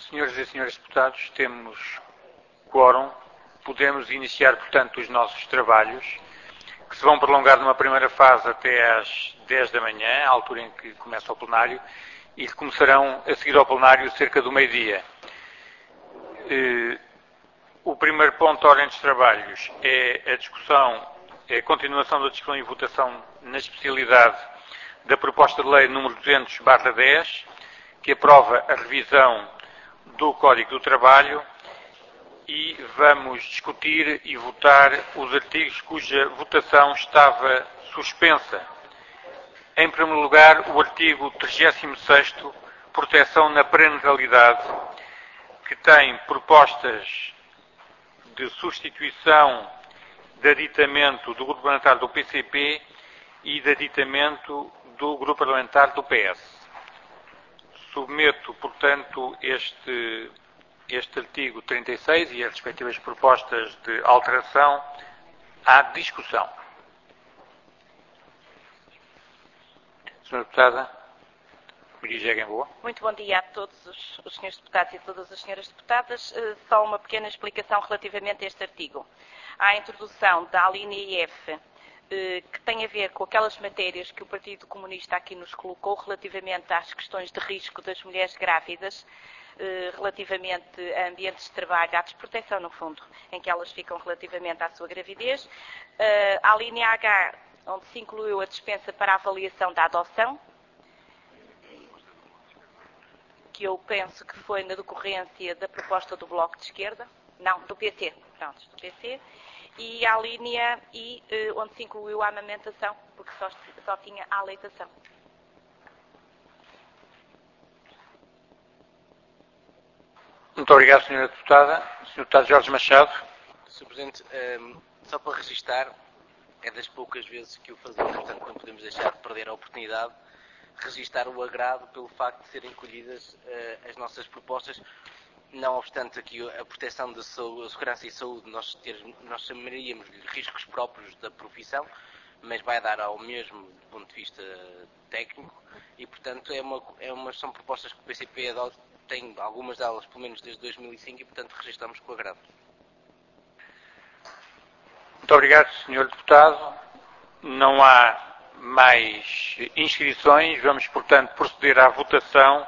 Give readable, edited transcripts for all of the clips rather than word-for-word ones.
Senhoras e senhores deputados, temos quórum. Podemos iniciar, portanto, os nossos trabalhos, que se vão prolongar numa primeira fase até às 10 da manhã, à altura em que começa o plenário, e que começarão a seguir ao plenário cerca do meio-dia. O primeiro ponto da ordem dos trabalhos é a continuação da discussão e votação na especialidade da proposta de lei número 200/10, que aprova a revisão do Código do Trabalho, e vamos discutir e votar os artigos cuja votação estava suspensa. Em primeiro lugar, o artigo 36º, proteção na parentalidade, que tem propostas de substituição de aditamento do Grupo Parlamentar do PCP e de aditamento do Grupo Parlamentar do PS. Submeto, portanto, este artigo 36 e as respectivas propostas de alteração à discussão. Senhora Deputada, Maria José Gamboa. Muito bom dia a todos os senhores deputados e todas as senhoras deputadas. Só uma pequena explicação relativamente a este artigo. Há a introdução da alínea F, que tem a ver com aquelas matérias que o Partido Comunista aqui nos colocou relativamente às questões de risco das mulheres grávidas, relativamente a ambientes de trabalho, à desproteção, no fundo, em que elas ficam relativamente à sua gravidez. A linha H, onde se incluiu a dispensa para a avaliação da adoção, que eu penso que foi na decorrência da proposta do Bloco de Esquerda, não, do PC, pronto, do PC, e a linha I, onde se incluiu a amamentação, porque só tinha a aleitação. Muito obrigado, Sra. Deputada. Sr. Deputado Jorge Machado. Sr. Presidente, só para registar, é das poucas vezes que o fazemos, portanto não podemos deixar de perder a oportunidade de registar o agrado pelo facto de serem colhidas as nossas propostas. Não obstante aqui a proteção da segurança e saúde, nós chamaríamos de riscos próprios da profissão, mas vai dar ao mesmo do ponto de vista técnico e, portanto, são propostas que o PCP tem algumas delas, pelo menos desde 2005, e, portanto, registramos com agrado. Muito obrigado, Sr. Deputado. Não há mais inscrições. Vamos, portanto, proceder à votação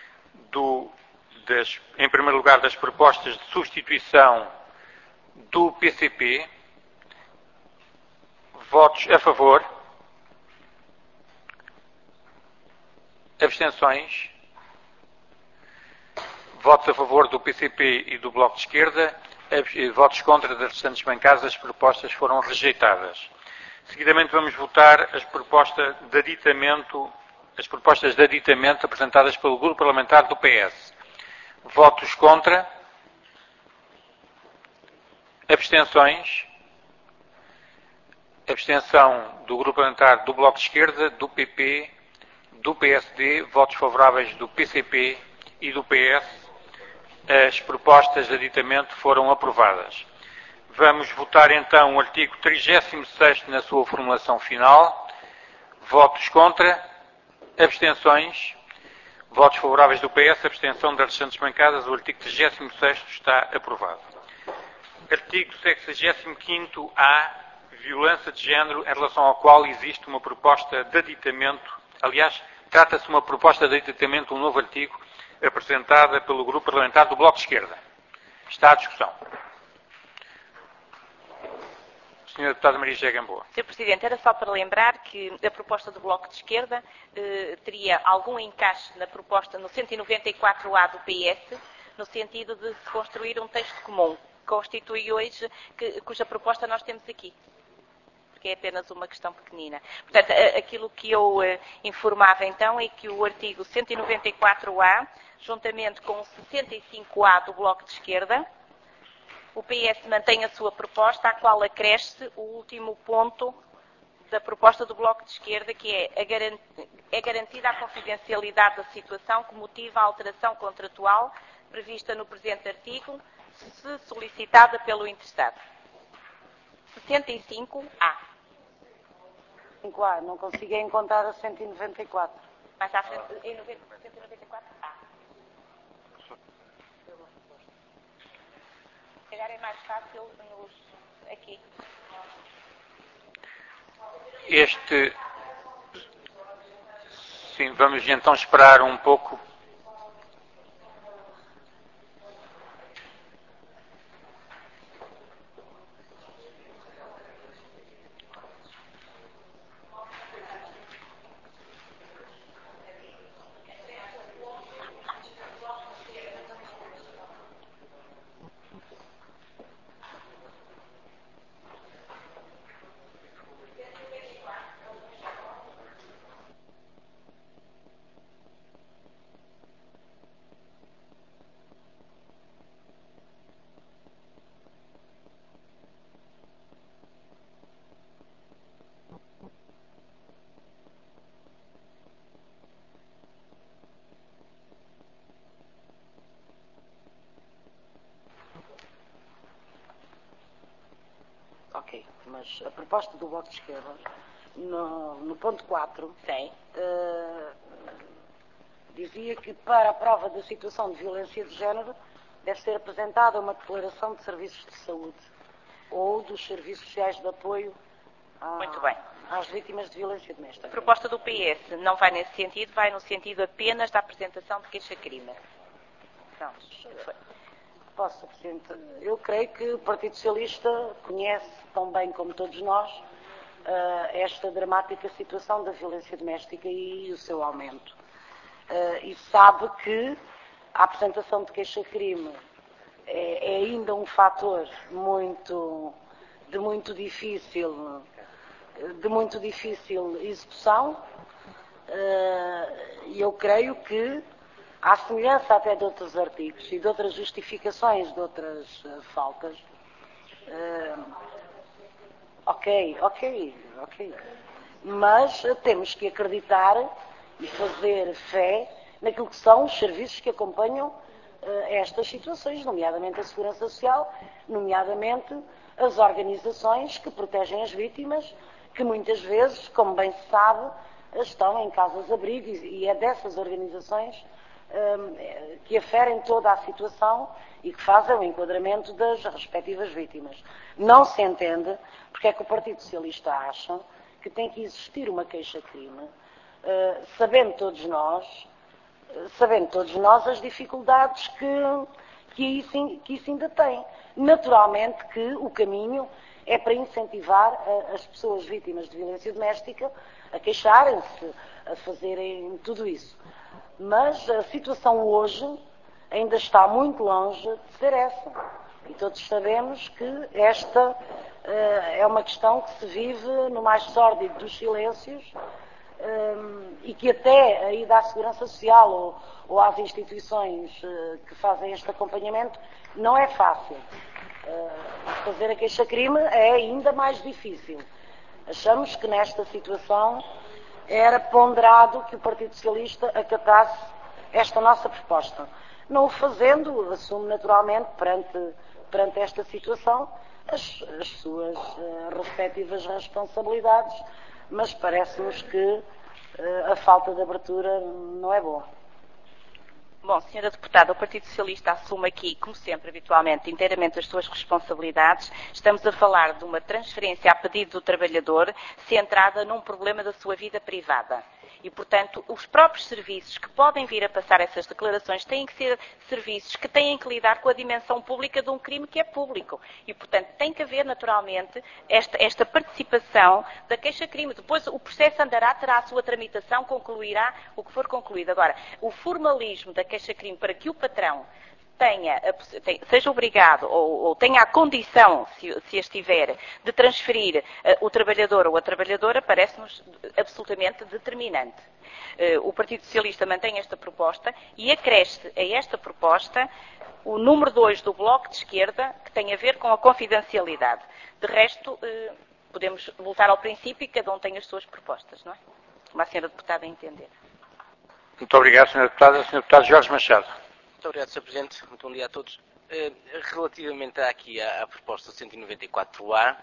em primeiro lugar, das propostas de substituição do PCP. Votos a favor. Abstenções. Votos a favor do PCP e do Bloco de Esquerda. Votos contra das restantes bancadas. As propostas foram rejeitadas. Seguidamente vamos votar as propostas de aditamento apresentadas pelo Grupo Parlamentar do PS. Votos contra. Abstenções. Abstenção do Grupo Parlamentar do Bloco de Esquerda, do PP, do PSD, votos favoráveis do PCP e do PS. As propostas de aditamento foram aprovadas. Vamos votar então o artigo 36º na sua formulação final. Votos contra. Abstenções. Votos favoráveis do PS, abstenção das restantes bancadas. O artigo 36º está aprovado. Artigo 65º-A, violência de género, em relação ao qual existe uma proposta de aditamento. Aliás, trata-se de uma proposta de aditamento, um novo artigo, apresentada pelo Grupo Parlamentar do Bloco de Esquerda. Está à discussão. Sra. Deputada Maria José Gamboa. Sr. Presidente, era só para lembrar que a proposta do Bloco de Esquerda teria algum encaixe na proposta no 194A do PS, no sentido de se construir um texto comum, que constitui hoje, cuja proposta nós temos aqui, porque é apenas uma questão pequenina. Portanto, aquilo que eu informava então é que o artigo 194A, juntamente com o 65A do Bloco de Esquerda, o PS mantém a sua proposta, à qual acresce o último ponto da proposta do Bloco de Esquerda, que é garantida a confidencialidade da situação que motiva a alteração contratual prevista no presente artigo, se solicitada pelo interessado. 65A. Não consigo encontrar a 194. Mais à frente, em 194A. Se calhar é mais fácil aqui. Sim, vamos então esperar um pouco. Ok, mas a proposta do Bloco de Esquerda, no ponto 4, dizia que para a prova da situação de violência de género deve ser apresentada uma declaração de serviços de saúde ou dos serviços sociais de apoio Muito bem. às vítimas de violência doméstica. A proposta do PS não vai nesse sentido, vai no sentido apenas da apresentação de queixa-crime. Pronto, foi. Posso, Presidente. Eu creio que o Partido Socialista conhece tão bem como todos nós esta dramática situação da violência doméstica e o seu aumento. E sabe que a apresentação de queixa-crime é ainda um fator de muito difícil execução, e eu creio que, à semelhança até de outros artigos e de outras justificações de outras faltas, ok, mas temos que acreditar e fazer fé naquilo que são os serviços que acompanham estas situações, nomeadamente a Segurança Social, nomeadamente as organizações que protegem as vítimas, que muitas vezes, como bem se sabe, estão em casas-abrigo, e é dessas organizações que aferem toda a situação e que fazem o enquadramento das respectivas vítimas. Não se entende porque é que o Partido Socialista acha que tem que existir uma queixa-crime, sabendo todos nós as dificuldades que isso ainda tem. Naturalmente que o caminho é para incentivar as pessoas vítimas de violência doméstica a queixarem-se, a fazerem tudo isso. Mas a situação hoje ainda está muito longe de ser essa. E todos sabemos que esta é uma questão que se vive no mais sórdido dos silêncios, e que até a ida à Segurança Social ou às instituições que fazem este acompanhamento não é fácil. Fazer a queixa-crime é ainda mais difícil. Achamos que nesta situação era ponderado que o Partido Socialista acatasse esta nossa proposta. Não o fazendo, assume naturalmente perante esta situação as suas respectivas responsabilidades, mas parece-nos que a falta de abertura não é boa. Bom, Sra. Deputada, o Partido Socialista assume aqui, como sempre, habitualmente, inteiramente as suas responsabilidades. Estamos a falar de uma transferência a pedido do trabalhador centrada num problema da sua vida privada. E, portanto, os próprios serviços que podem vir a passar essas declarações têm que ser serviços que têm que lidar com a dimensão pública de um crime que é público. E, portanto, tem que haver, naturalmente, esta participação da queixa-crime. Depois o processo andará, terá a sua tramitação, concluirá o que for concluído. Agora, o formalismo da queixa-crime para que o patrão seja obrigado ou tenha a condição, se estiver, de transferir o trabalhador ou a trabalhadora, parece-nos absolutamente determinante. O Partido Socialista mantém esta proposta e acresce a esta proposta o número 2 do Bloco de Esquerda, que tem a ver com a confidencialidade. De resto, podemos voltar ao princípio e cada um tem as suas propostas, não é? Como a Sra. Deputada entender. Muito obrigado, Sra. Deputada. Sr. Deputado Jorge Machado. Muito obrigado, Sr. Presidente. Muito bom dia a todos. Relativamente aqui à proposta 194A,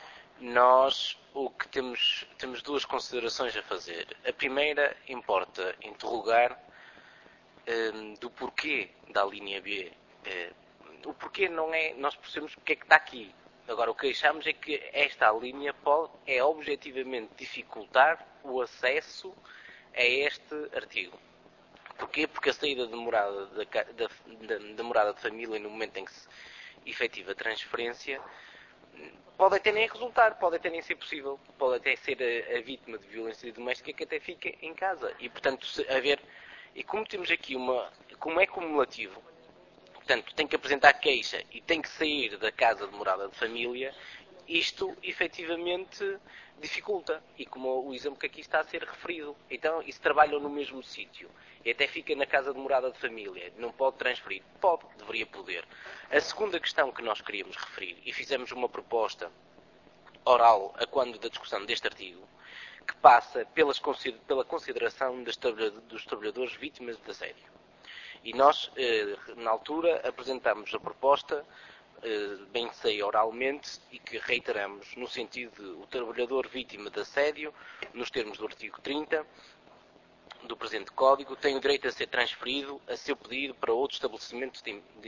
nós o que temos duas considerações a fazer. A primeira importa interrogar do porquê da linha B o porquê não é, nós percebemos porque é que está aqui. Agora, o que achamos é que esta linha é objetivamente dificultar o acesso a este artigo. Porquê? Porque a saída de morada da morada de família no momento em que se efetiva a transferência pode até nem resultar, pode até nem ser possível, pode até ser a vítima de violência doméstica que até fica em casa. E, portanto, e como temos aqui como é cumulativo, portanto, tem que apresentar queixa e tem que sair da casa de morada de família, isto efetivamente dificulta. E como o exemplo que aqui está a ser referido, então, e se trabalham no mesmo sítio e até fica na casa de morada de família, não pode transferir? Pode, deveria poder. A segunda questão que nós queríamos referir, e fizemos uma proposta oral a quando da discussão deste artigo, que passa pela consideração dos trabalhadores vítimas de assédio. E nós, na altura, apresentamos a proposta, bem que sei oralmente, e que reiteramos, no sentido de o trabalhador vítima de assédio, nos termos do artigo 30 do presente Código, tem o direito a ser transferido a seu pedido para outro estabelecimento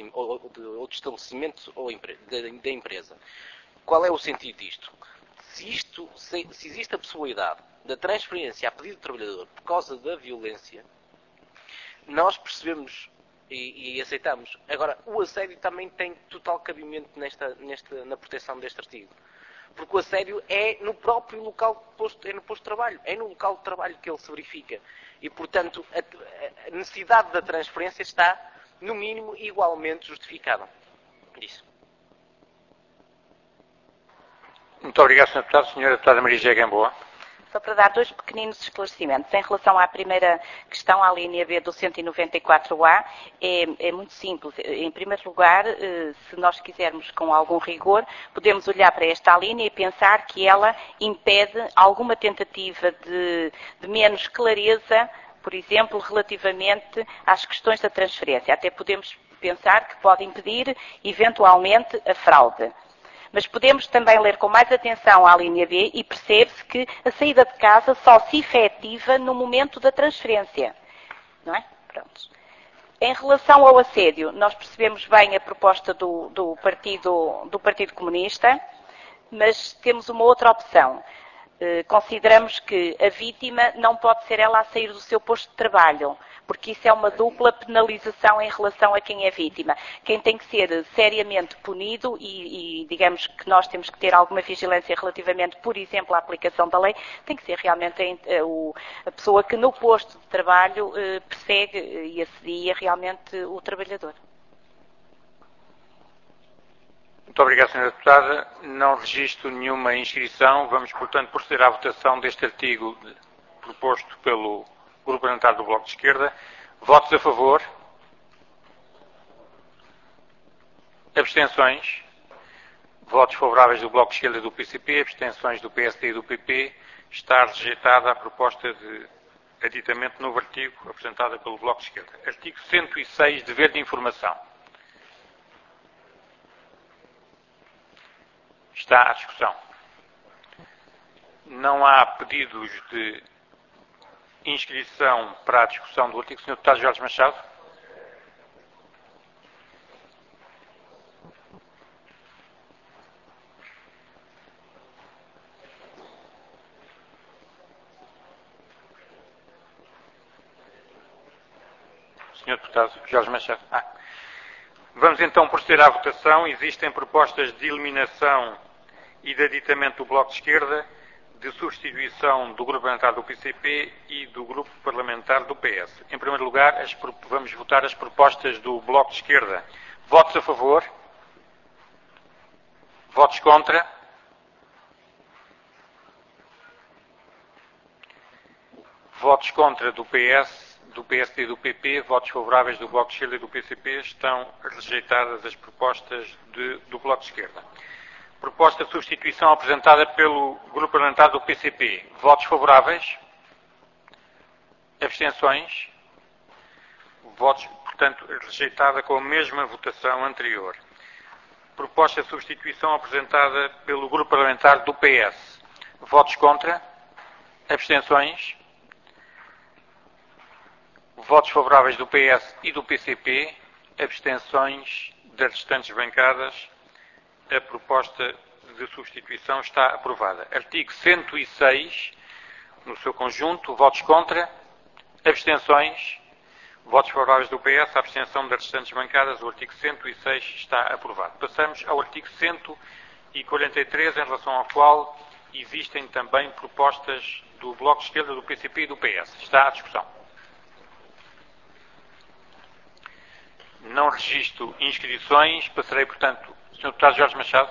ou da empresa. Qual é o sentido disto? Se existe a possibilidade da transferência a pedido do trabalhador por causa da violência, nós percebemos e aceitamos. Agora, o assédio também tem total cabimento na proteção deste artigo. Porque o assédio é no próprio local no posto de trabalho. É no local de trabalho que ele se verifica. E, portanto, a necessidade da transferência está, no mínimo, igualmente justificada. Isso. Muito obrigado, Sr. Deputado. Sra. Deputada Maria José Gamboa. Só para dar dois pequeninos esclarecimentos. Em relação à primeira questão, à linha B do 194A, é muito simples. Em primeiro lugar, se nós quisermos com algum rigor, podemos olhar para esta linha e pensar que ela impede alguma tentativa de menos clareza, por exemplo, relativamente às questões da transferência. Até podemos pensar que pode impedir, eventualmente, a fraude. Mas podemos também ler com mais atenção à linha B e percebe-se que a saída de casa só se efetiva no momento da transferência. Não é? Pronto. Em relação ao assédio, nós percebemos bem a proposta do Partido Comunista, mas temos uma outra opção. Consideramos que a vítima não pode ser ela a sair do seu posto de trabalho, porque isso é uma dupla penalização em relação a quem é vítima. Quem tem que ser seriamente punido e digamos que nós temos que ter alguma vigilância relativamente, por exemplo, à aplicação da lei, tem que ser realmente a pessoa que no posto de trabalho persegue e assedia realmente o trabalhador. Muito obrigado, Sra. Deputada. Não registro nenhuma inscrição. Vamos, portanto, proceder à votação deste artigo proposto pelo Grupo Parlamentar do Bloco de Esquerda. Votos a favor? Abstenções? Votos favoráveis do Bloco de Esquerda e do PCP. Abstenções do PSD e do PP. Está rejeitada a proposta de aditamento novo artigo apresentada pelo Bloco de Esquerda. Artigo 106, dever de informação. Está à discussão. Não há pedidos de inscrição para a discussão do artigo. Sr. Deputado Jorge Machado. Sr. Deputado Jorge Machado. Vamos então proceder à votação. Existem propostas de eliminação e de aditamento do Bloco de Esquerda, de substituição do Grupo Parlamentar do PCP e do Grupo Parlamentar do PS. Em primeiro lugar, vamos votar as propostas do Bloco de Esquerda. Votos a favor? Votos contra? Votos contra do PS, do PSD e do PP, votos favoráveis do Bloco de Esquerda e do PCP. Estão rejeitadas as propostas do Bloco de Esquerda. Proposta de substituição apresentada pelo Grupo Parlamentar do PCP. Votos favoráveis? Abstenções? Votos, portanto, rejeitada com a mesma votação anterior. Proposta de substituição apresentada pelo Grupo Parlamentar do PS. Votos contra? Abstenções? Votos favoráveis do PS e do PCP. Abstenções das restantes bancadas, a proposta de substituição está aprovada. Artigo 106, no seu conjunto, votos contra, abstenções, votos favoráveis do PS, a abstenção das restantes bancadas, o artigo 106 está aprovado. Passamos ao artigo 143, em relação ao qual existem também propostas do Bloco de Esquerda, do PCP e do PS. Está à discussão. Não registro inscrições. Passarei, portanto, Sr. Deputado Jorge Machado.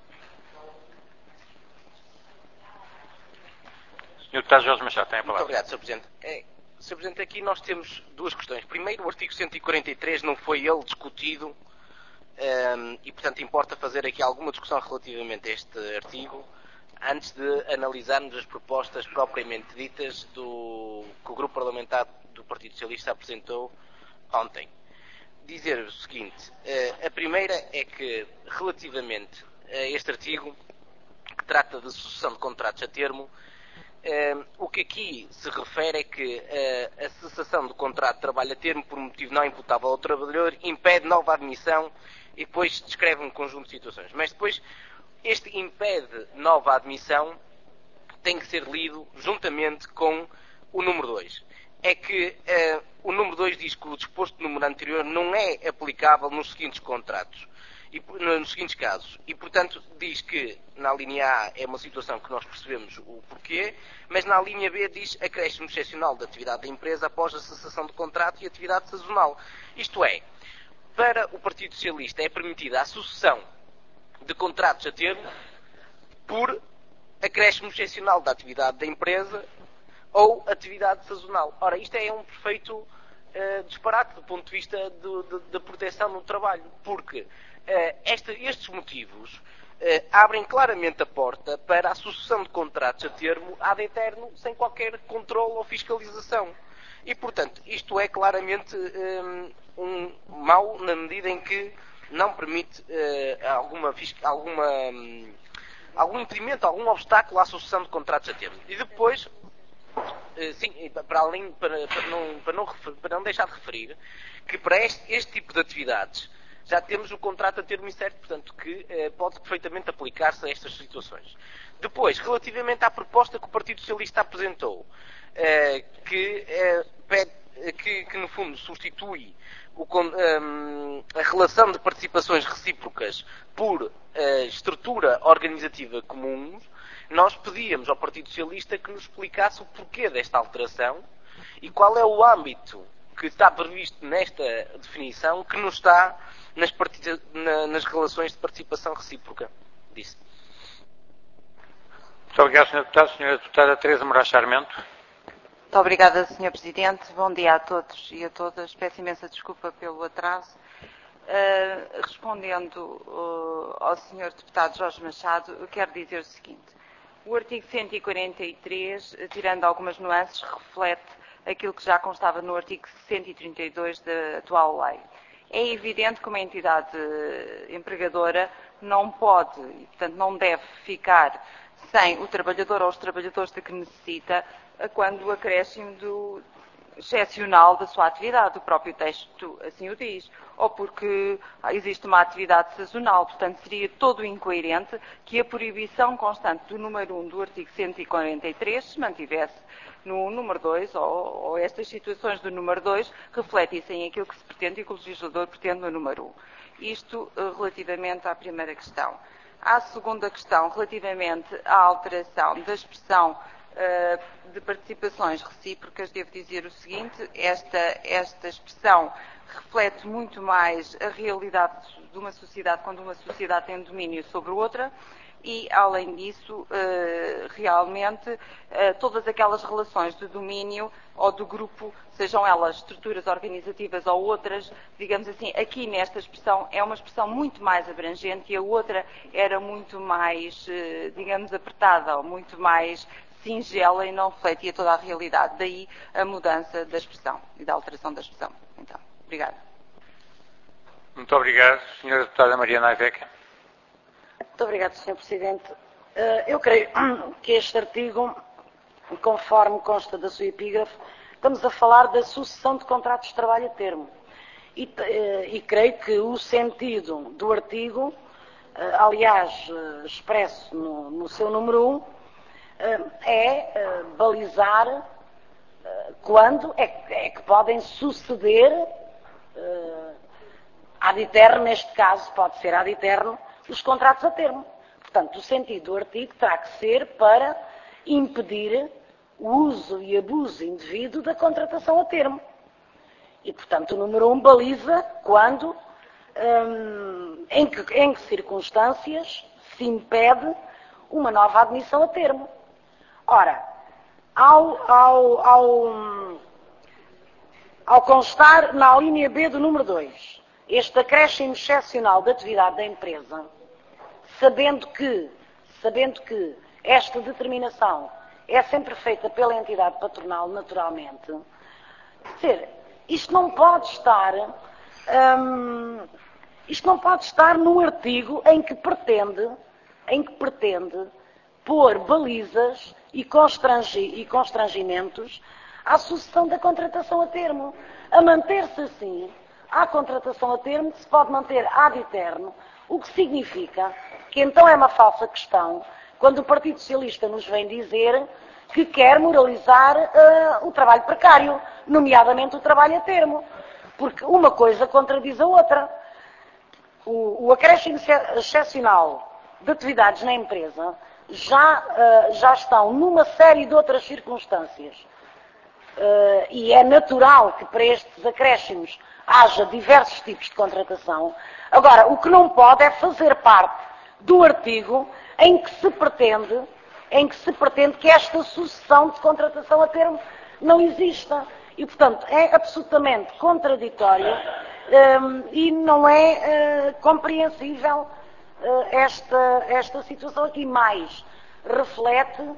Sr. Deputado Jorge Machado, tem a palavra. Muito obrigado, Sr. Presidente. Sr. Presidente, aqui nós temos duas questões. Primeiro, o artigo 143 não foi ele discutido e, portanto, importa fazer aqui alguma discussão relativamente a este artigo antes de analisarmos as propostas propriamente ditas que o Grupo Parlamentar do Partido Socialista apresentou ontem. Dizer o seguinte, a primeira é que, relativamente a este artigo, que trata de sucessão de contratos a termo, o que aqui se refere é que a cessação do contrato de trabalho a termo por motivo não imputável ao trabalhador impede nova admissão e depois descreve um conjunto de situações. Mas depois, este impede nova admissão tem que ser lido juntamente com o número 2. É que o número 2 diz que o disposto no número anterior não é aplicável nos seguintes contratos, nos seguintes casos. E, portanto, diz que na linha A é uma situação que nós percebemos o porquê, mas na linha B diz acréscimo excepcional da atividade da empresa após a cessação do contrato e atividade sazonal. Isto é, para o Partido Socialista é permitida a sucessão de contratos a termo por acréscimo excepcional da atividade da empresa ou atividade sazonal. Ora, isto é um perfeito disparate do ponto de vista da proteção no trabalho, porque estes motivos abrem claramente a porta para a sucessão de contratos a termo ad eterno, sem qualquer controle ou fiscalização. E, portanto, isto é claramente um mau na medida em que não permite algum impedimento, algum obstáculo à sucessão de contratos a termo. E depois, sim, para não deixar de referir que para este tipo de atividades já temos o contrato a termo incerto, portanto, que pode perfeitamente aplicar-se a estas situações. Depois, relativamente à proposta que o Partido Socialista apresentou, que no fundo substitui a relação de participações recíprocas por estrutura organizativa comum, nós pedíamos ao Partido Socialista que nos explicasse o porquê desta alteração e qual é o âmbito que está previsto nesta definição que não está nas relações de participação recíproca. Disse. Muito obrigado, Sr. Deputado. Sra. Deputada Teresa Moraes Sarmento. Muito obrigada, Sr. Presidente. Bom dia a todos e a todas. Peço imensa desculpa pelo atraso. Respondendo ao Sr. Deputado Jorge Machado, eu quero dizer o seguinte. O artigo 143, tirando algumas nuances, reflete aquilo que já constava no artigo 132 da atual lei. É evidente que uma entidade empregadora não pode e, portanto, não deve ficar sem o trabalhador ou os trabalhadores de que necessita quando o acréscimo excepcional da sua atividade, o próprio texto assim o diz, ou porque existe uma atividade sazonal, portanto seria todo incoerente que a proibição constante do número 1 do artigo 143 se mantivesse no número 2, ou estas situações do número 2 refletissem aquilo que se pretende e que o legislador pretende no número 1. Isto relativamente à primeira questão. À segunda questão, relativamente à alteração da expressão de participações recíprocas, devo dizer o seguinte, esta expressão reflete muito mais a realidade de uma sociedade quando uma sociedade tem domínio sobre outra e, além disso, realmente todas aquelas relações de domínio ou do grupo, sejam elas estruturas organizativas ou outras, digamos assim, aqui nesta expressão é uma expressão muito mais abrangente e a outra era muito mais, digamos, apertada ou muito mais singela e não refletia toda a realidade. Daí a mudança da expressão e da alteração da expressão. Então, obrigada. Muito obrigado. Sra. Deputada Mariana Aiveca. Muito obrigado, Sr. Presidente. Eu creio que este artigo, conforme consta da sua epígrafe, estamos a falar da sucessão de contratos de trabalho a termo. e creio que o sentido do artigo, aliás, expresso no seu número 1, é balizar quando é que podem suceder ad eterno, neste caso pode ser ad eterno, os contratos a termo. Portanto, o sentido do artigo terá que ser para impedir o uso e abuso indevido da contratação a termo. E, portanto, o número 1 baliza quando, em que circunstâncias se impede uma nova admissão a termo. Ora, ao constar na linha B do número 2, este acréscimo excepcional da atividade da empresa, sabendo que esta determinação é sempre feita pela entidade patronal, naturalmente, quer dizer, isto não pode estar num artigo em que pretende pôr balizas e constrangimentos à sucessão da contratação a termo. A manter-se assim, a contratação a termo que se pode manter ad eterno, o que significa que então é uma falsa questão quando o Partido Socialista nos vem dizer que quer moralizar o trabalho precário, nomeadamente o trabalho a termo, porque uma coisa contradiz a outra. O acréscimo excepcional de atividades na empresa já estão numa série de outras circunstâncias. E é natural que para estes acréscimos haja diversos tipos de contratação. Agora, o que não pode é fazer parte do artigo em que se pretende que esta sucessão de contratação a termo não exista. E, portanto, é absolutamente contraditório e não é compreensível esta situação aqui. Mais reflete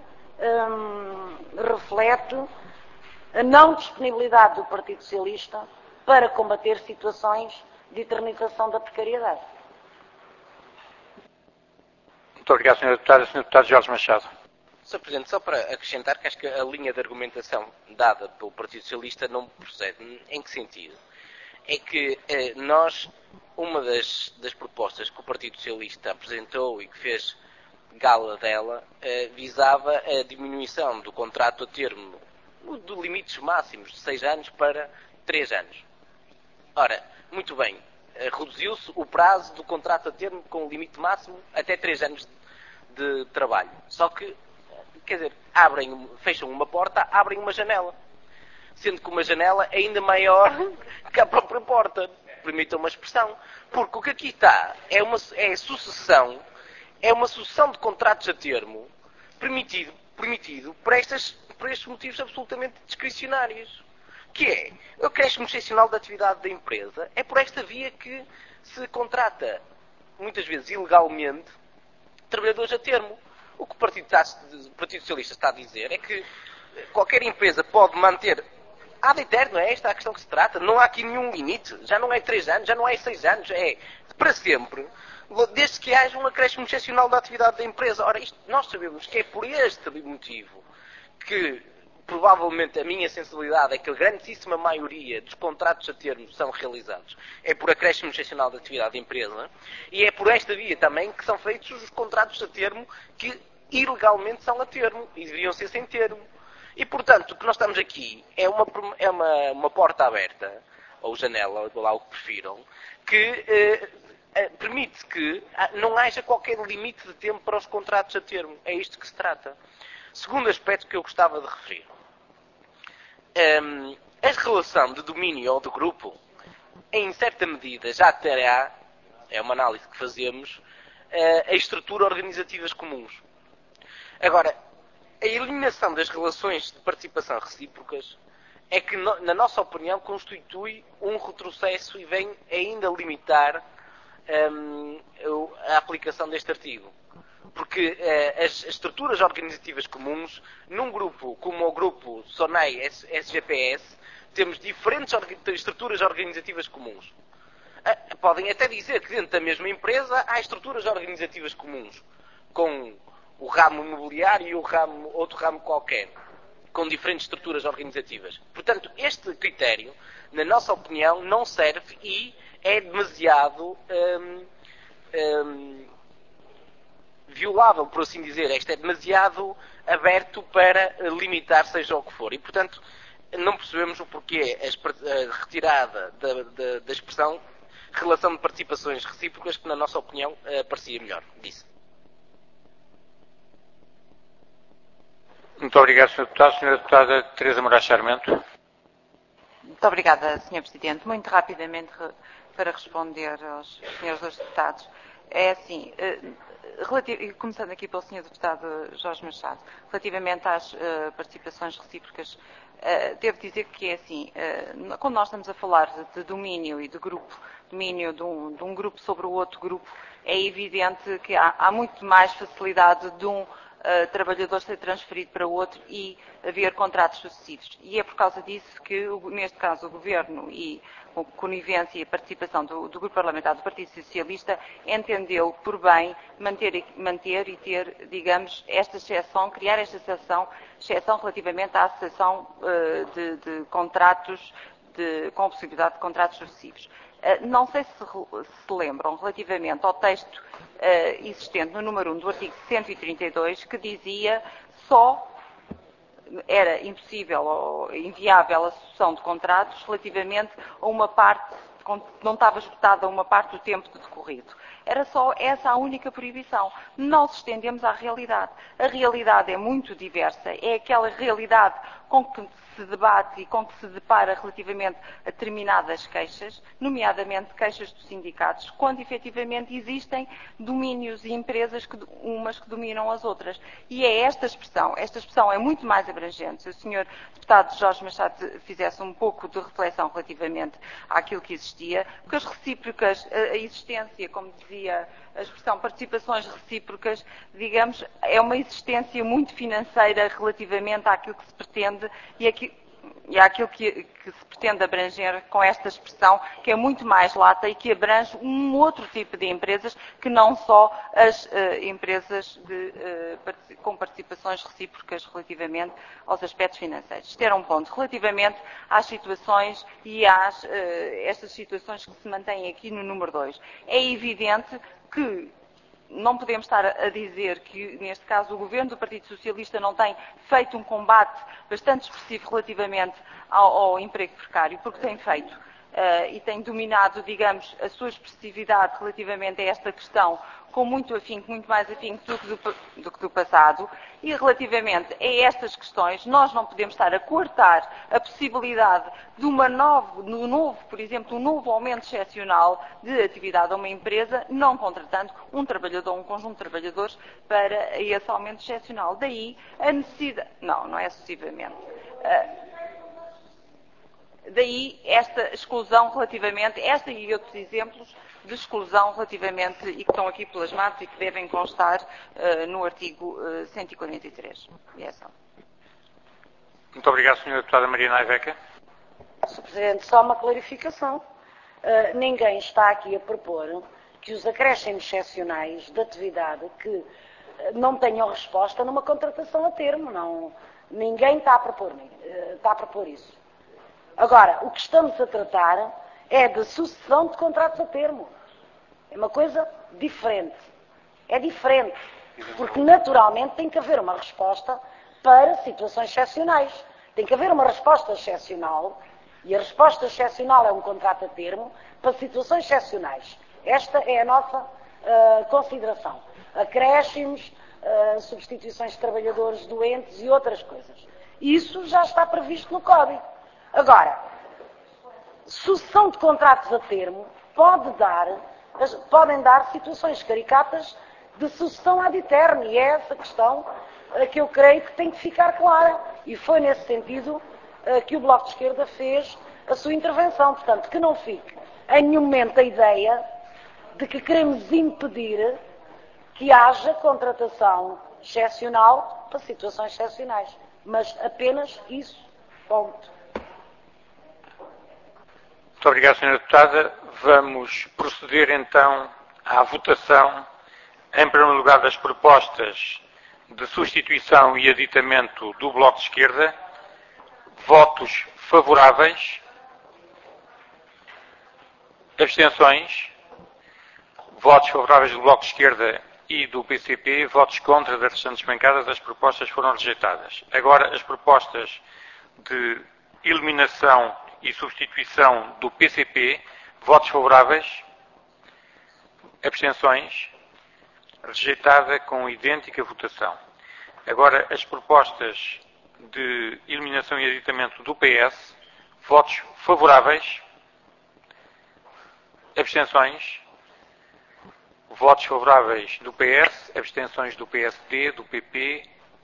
a não disponibilidade do Partido Socialista para combater situações de eternização da precariedade. Muito obrigado, Sr. Deputado. Sr. Deputado Jorge Machado. Sr. Presidente, só para acrescentar que acho que a linha de argumentação dada pelo Partido Socialista não procede. Em que sentido? É que uma das propostas que o Partido Socialista apresentou e que fez gala dela, visava a diminuição do contrato a termo de limites máximos de 6 anos para 3 anos. Ora, muito bem, reduziu-se o prazo do contrato a termo com o limite máximo até 3 anos de trabalho. Só que, quer dizer, fecham uma porta, abrem uma janela. Sendo que uma janela é ainda maior que a própria porta. Permitam uma expressão. Porque o que aqui está é uma sucessão de contratos a termo permitido por estes motivos absolutamente discricionários. Que é o acréscimo excepcional da atividade da empresa. É por esta via que se contrata, muitas vezes ilegalmente, trabalhadores a termo. O que o Partido Socialista está a dizer é que qualquer empresa pode manter ad eterno, é esta a questão que se trata. Não há aqui nenhum limite. Já não é 3 anos, já não é 6 anos. É para sempre, desde que haja um acréscimo excepcional da atividade da empresa. Ora, nós sabemos que é por este motivo que, provavelmente, a minha sensibilidade é que a grandíssima maioria dos contratos a termo são realizados. É por acréscimo excepcional da atividade da empresa. E é por esta via também que são feitos os contratos a termo que ilegalmente são a termo e deveriam ser sem termo. E, portanto, o que nós estamos aqui é uma porta aberta, ou janela, lá o que prefiram, que permite que não haja qualquer limite de tempo para os contratos a termo. É isto que se trata. Segundo aspecto que eu gostava de referir. A relação de domínio ou de grupo, em certa medida, já terá, é uma análise que fazemos, a estrutura organizativas comuns. Agora, a eliminação das relações de participação recíprocas é que, na nossa opinião, constitui um retrocesso e vem ainda limitar a aplicação deste artigo. Porque as estruturas organizativas comuns, num grupo como o grupo SONEI-SGPS, temos diferentes estruturas organizativas comuns. Podem até dizer que dentro da mesma empresa há estruturas organizativas comuns, com o ramo imobiliário e outro ramo qualquer, com diferentes estruturas organizativas. Portanto, este critério na nossa opinião, não serve e é demasiado violável, por assim dizer. Isto é demasiado aberto para limitar seja o que for. E, portanto, não percebemos o porquê a retirada da expressão relação de participações recíprocas, que, na nossa opinião, parecia melhor. Disse. Muito obrigado, Sr. Deputado. Sra. Deputada Teresa Moraes Sarmento. Muito obrigada, Sr. Presidente. Muito rapidamente para responder aos senhores dois deputados. É assim, começando aqui pelo Sr. Deputado Jorge Machado, relativamente às participações recíprocas, devo dizer que é assim, quando nós estamos a falar de domínio e de grupo, domínio de um grupo sobre o outro grupo, é evidente que há muito mais facilidade de um trabalhador ser transferido para outro e haver contratos sucessivos. E é por causa disso que, neste caso, o Governo e com conivência e participação do Grupo Parlamentar do Partido Socialista entendeu por bem manter e ter, digamos, esta exceção, criar esta exceção relativamente à cessação de contratos com possibilidade de contratos sucessivos. Não sei se lembram, relativamente ao texto existente no número 1 do artigo 132, que dizia só era impossível ou inviável a sucessão de contratos relativamente a uma parte, não estava esgotada uma parte do tempo decorrido. Era só essa a única proibição. Nós estendemos à realidade. A realidade é muito diversa. É aquela realidade com que se debate e com que se depara relativamente a determinadas queixas, nomeadamente queixas dos sindicatos, quando efetivamente existem domínios e empresas, umas que dominam as outras. E é esta expressão é muito mais abrangente. Se o Sr. Deputado Jorge Machado fizesse um pouco de reflexão relativamente àquilo que existia, porque as recíprocas, a existência, como dizia a expressão participações recíprocas, digamos, é uma existência muito financeira relativamente àquilo que se pretende e àquilo que se pretende abranger com esta expressão, que é muito mais lata e que abrange um outro tipo de empresas que não só as empresas com participações recíprocas relativamente aos aspectos financeiros. Isto era um ponto. Relativamente às situações e estas situações que se mantêm aqui no número 2. É evidente que não podemos estar a dizer que, neste caso, o Governo do Partido Socialista não tem feito um combate bastante expressivo relativamente ao emprego precário, porque tem feito e tem dominado, digamos, a sua expressividade relativamente a esta questão com muito afinco, muito mais afinco do que do passado. E relativamente a estas questões, nós não podemos estar a coartar a possibilidade de por exemplo, um novo aumento excepcional de atividade a uma empresa, não contratando um trabalhador, um conjunto de trabalhadores para esse aumento excepcional. Daí a necessidade... Não é sucessivamente. Daí esta exclusão relativamente, esta e outros exemplos de exclusão relativamente, e que estão aqui plasmados e que devem constar no artigo 143. Muito obrigado, Sra. Deputada Mariana Aiveca. Sr. Presidente, só uma clarificação. Ninguém está aqui a propor que os acréscimos excepcionais de atividade que não tenham resposta numa contratação a termo. Não, ninguém está a propor isso. Agora, o que estamos a tratar é de sucessão de contratos a termo. É uma coisa diferente. É diferente. Porque, naturalmente, tem que haver uma resposta para situações excepcionais. Tem que haver uma resposta excepcional, e a resposta excepcional é um contrato a termo para situações excepcionais. Esta é a nossa consideração. Acréscimos, substituições de trabalhadores doentes e outras coisas. Isso já está previsto no Código. Agora, sucessão de contratos a termo podem dar situações caricatas de sucessão ad eterno, e é essa questão que eu creio que tem que ficar clara. E foi nesse sentido que o Bloco de Esquerda fez a sua intervenção. Portanto, que não fique em nenhum momento a ideia de que queremos impedir que haja contratação excepcional para situações excepcionais. Mas apenas isso. Ponto. Muito obrigado, Sra. Deputada. Vamos proceder então à votação, em primeiro lugar, das propostas de substituição e aditamento do Bloco de Esquerda. Votos favoráveis. Abstenções? Votos favoráveis do Bloco de Esquerda e do PCP, votos contra das restantes bancadas, as propostas foram rejeitadas. Agora, as propostas de eliminação e substituição do PCP, votos favoráveis? Abstenções? Rejeitada com idêntica votação. Agora, as propostas de eliminação e aditamento do PS, votos favoráveis? Abstenções? Votos favoráveis do PS, abstenções do PSD, do PP,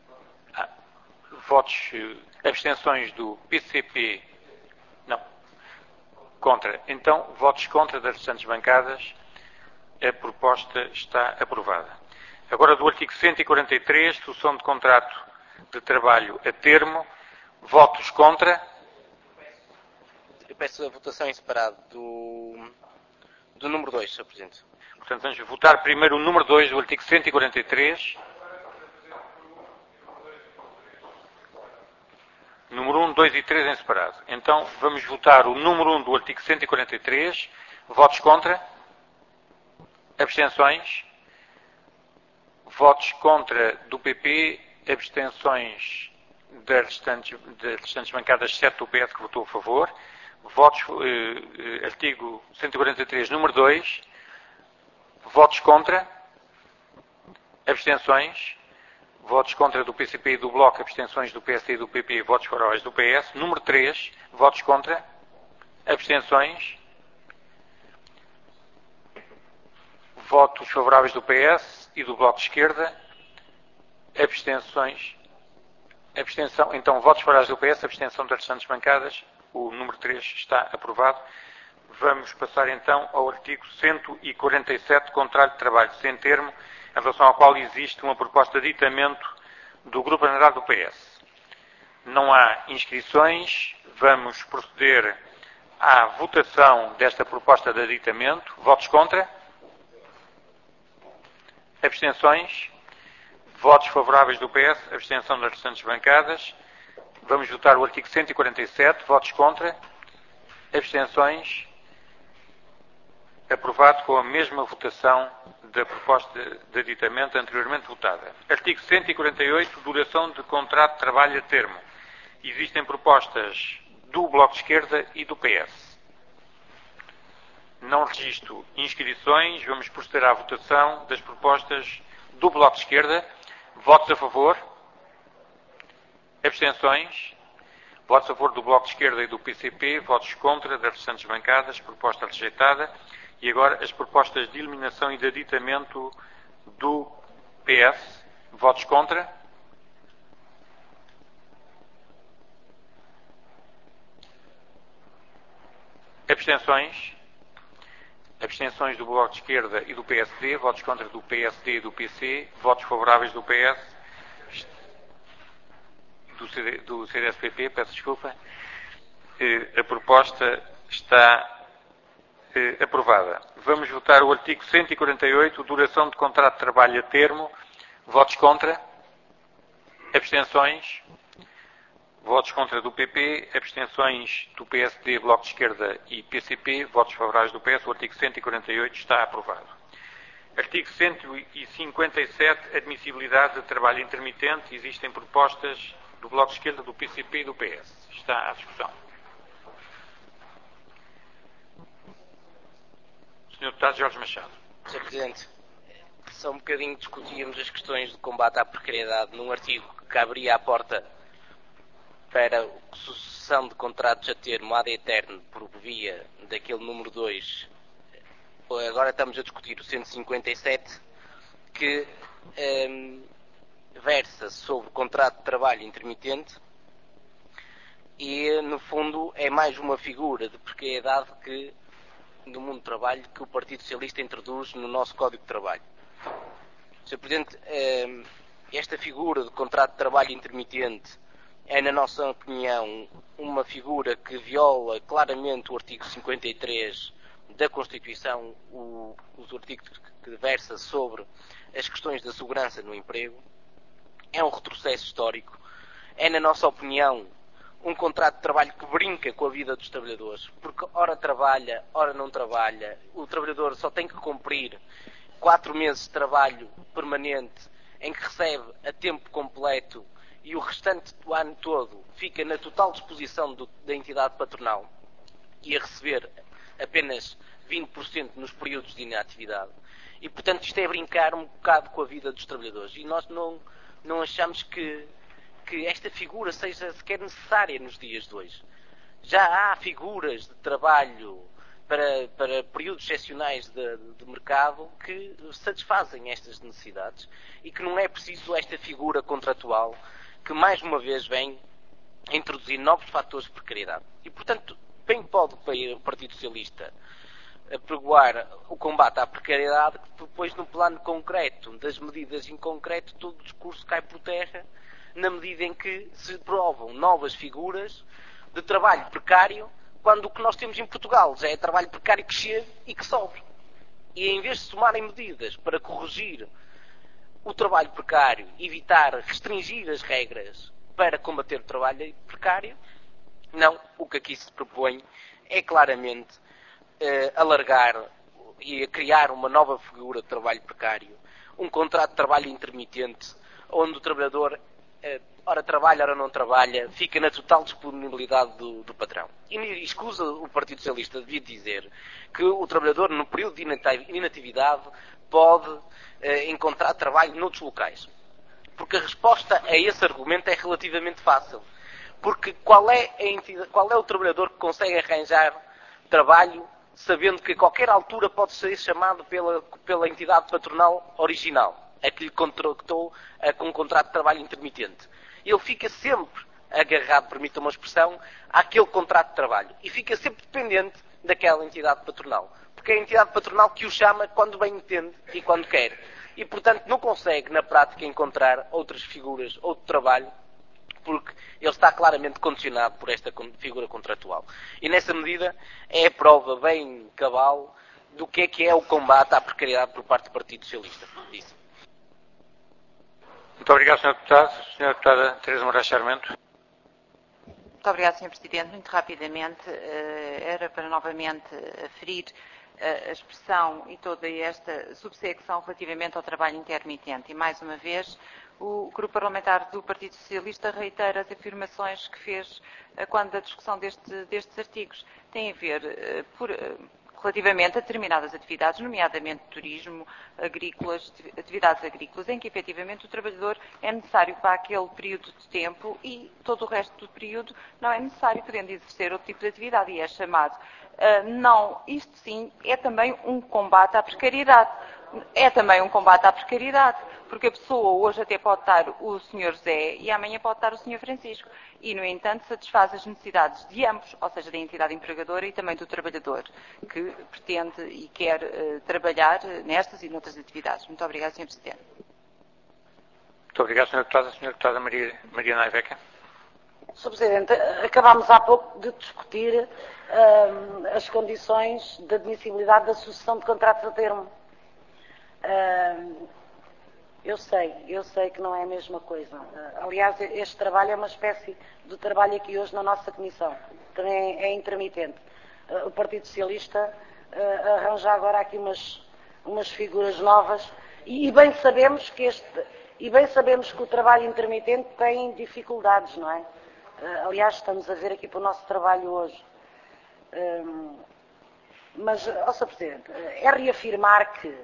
abstenções do PCP, não, contra. Então, votos contra das restantes bancadas, a proposta está aprovada. Agora, do artigo 143, solução de contrato de trabalho a termo, votos contra. Eu peço a votação em separado do número 2, Sr. Presidente. Portanto, vamos votar primeiro o número 2 do artigo 143. Número 1, 2 e 3 em separado. Então, vamos votar o número 1 do artigo 143. Votos contra? Abstenções? Votos contra do PP, abstenções das restantes bancadas, exceto do PS, que votou a favor. Votos, artigo 143, número 2. Votos contra? Abstenções? Votos contra do PCP e do Bloco, abstenções do PSD e do PP, votos favoráveis do PS. Número 3, votos contra? Abstenções? Votos favoráveis do PS e do Bloco de Esquerda. Abstenções? Abstenção. Então, votos favoráveis do PS, abstenção das restantes bancadas. O número 3 está aprovado. Vamos passar então ao artigo 147, contrato de trabalho sem termo, em relação ao qual existe uma proposta de aditamento do Grupo Parlamentar do PS. Não há inscrições. Vamos proceder à votação desta proposta de aditamento. Votos contra? Abstenções? Votos favoráveis do PS, abstenção das restantes bancadas. Vamos votar o artigo 147. Votos contra? Abstenções? Aprovado com a mesma votação da proposta de aditamento anteriormente votada. Artigo 148, duração de contrato de trabalho a termo. Existem propostas do Bloco de Esquerda e do PS. Não registro inscrições. Vamos proceder à votação das propostas do Bloco de Esquerda. Votos a favor? Abstenções? Votos a favor do Bloco de Esquerda e do PCP. Votos contra das restantes bancadas. Proposta rejeitada. E agora as propostas de eliminação e de aditamento do PS. Votos contra? Abstenções? Abstenções do Bloco de Esquerda e do PSD. Votos contra do PSD e do PC. Votos favoráveis do PS. Do CDS-PP, peço desculpa. A proposta está aprovada. Vamos votar o artigo 148, duração de contrato de trabalho a termo. Votos contra? Abstenções? Votos contra do PP, abstenções do PSD, Bloco de Esquerda e PCP, votos favoráveis do PS. O artigo 148 está aprovado. Artigo 157, admissibilidade de trabalho intermitente. Existem propostas do Bloco de Esquerda, do PCP e do PS. Está à discussão. Sr. Deputado Jorge Machado. Sr. Presidente, só um bocadinho discutíamos as questões de combate à precariedade num artigo que abria a porta para sucessão de contratos a termo ad eterno por via daquele número 2. Agora estamos a discutir o 157, que versa sobre contrato de trabalho intermitente e, no fundo, é mais uma figura de precariedade que do mundo do trabalho que o Partido Socialista introduz no nosso Código de Trabalho. Sr. Presidente, esta figura de contrato de trabalho intermitente é, na nossa opinião, uma figura que viola claramente o artigo 53 da Constituição, o artigo que versa sobre as questões da segurança no emprego. É um retrocesso histórico. É, na nossa opinião, um contrato de trabalho que brinca com a vida dos trabalhadores, porque ora trabalha, ora não trabalha, o trabalhador só tem que cumprir 4 meses de trabalho permanente em que recebe a tempo completo e o restante do ano todo fica na total disposição da entidade patronal e a receber apenas 20% nos períodos de inatividade. E, portanto, isto é brincar um bocado com a vida dos trabalhadores. E nós não achamos que esta figura seja sequer necessária nos dias de hoje. Já há figuras de trabalho para períodos excepcionais de mercado que satisfazem estas necessidades e que não é preciso esta figura contratual que, mais uma vez, vem introduzir novos fatores de precariedade. E, portanto, bem pode o Partido Socialista apregoar o combate à precariedade, que depois, no plano concreto, das medidas em concreto, todo o discurso cai por terra, na medida em que se provam novas figuras de trabalho precário, quando o que nós temos em Portugal já é trabalho precário que chega e que sobe. E em vez de somarem medidas para corrigir o trabalho precário, evitar, restringir as regras para combater o trabalho precário, não, o que aqui se propõe é claramente alargar e criar uma nova figura de trabalho precário, um contrato de trabalho intermitente, onde o trabalhador ora trabalha, ora não trabalha, fica na total disponibilidade do patrão. E escusa o Partido Socialista de dizer que o trabalhador, no período de inatividade, pode encontrar trabalho noutros locais. Porque a resposta a esse argumento é relativamente fácil. Porque qual é o trabalhador que consegue arranjar trabalho sabendo que a qualquer altura pode ser chamado pela entidade patronal original, a que lhe contratou com um contrato de trabalho intermitente? Ele fica sempre agarrado, permita uma expressão, àquele contrato de trabalho. E fica sempre dependente daquela entidade patronal. Porque é a entidade patronal que o chama quando bem entende e quando quer. E, portanto, não consegue, na prática, encontrar outras figuras, outro trabalho, porque ele está claramente condicionado por esta figura contratual. E, nessa medida, é a prova bem cabal do que é o combate à precariedade por parte do Partido Socialista. Isso. Muito obrigado, Sr. Deputado. Sra. Deputada Teresa Moraes Sarmento. Muito obrigada, Sr. Presidente. Muito rapidamente, era para novamente aferir a expressão e toda esta subsecção relativamente ao trabalho intermitente. E, mais uma vez, o Grupo Parlamentar do Partido Socialista reitera as afirmações que fez quando da discussão destes artigos. Tem a ver relativamente a determinadas atividades, nomeadamente turismo, agrícolas, atividades agrícolas, em que efetivamente o trabalhador é necessário para aquele período de tempo e todo o resto do período não é necessário, podendo exercer outro tipo de atividade, e é chamado. Não, isto sim é também um combate à precariedade. É também um combate à precariedade, porque a pessoa hoje até pode estar o Sr. José e amanhã pode estar o Sr. Francisco. E, no entanto, satisfaz as necessidades de ambos, ou seja, da entidade empregadora e também do trabalhador, que pretende e quer trabalhar nestas e noutras atividades. Muito obrigada, Sr. Presidente. Muito obrigado, Sra. Deputada. Sra. Deputada Maria Naiveca. Sr. Presidente, acabámos há pouco de discutir as condições de admissibilidade da sucessão de contratos a termo. Eu sei que não é a mesma coisa. Aliás, este trabalho é uma espécie de trabalho aqui hoje na nossa comissão. Também é intermitente. O Partido Socialista arranja agora aqui umas figuras novas e bem sabemos que o trabalho intermitente tem dificuldades, não é? Aliás, estamos a ver aqui para o nosso trabalho hoje. Mas, Sr. Presidente, é reafirmar que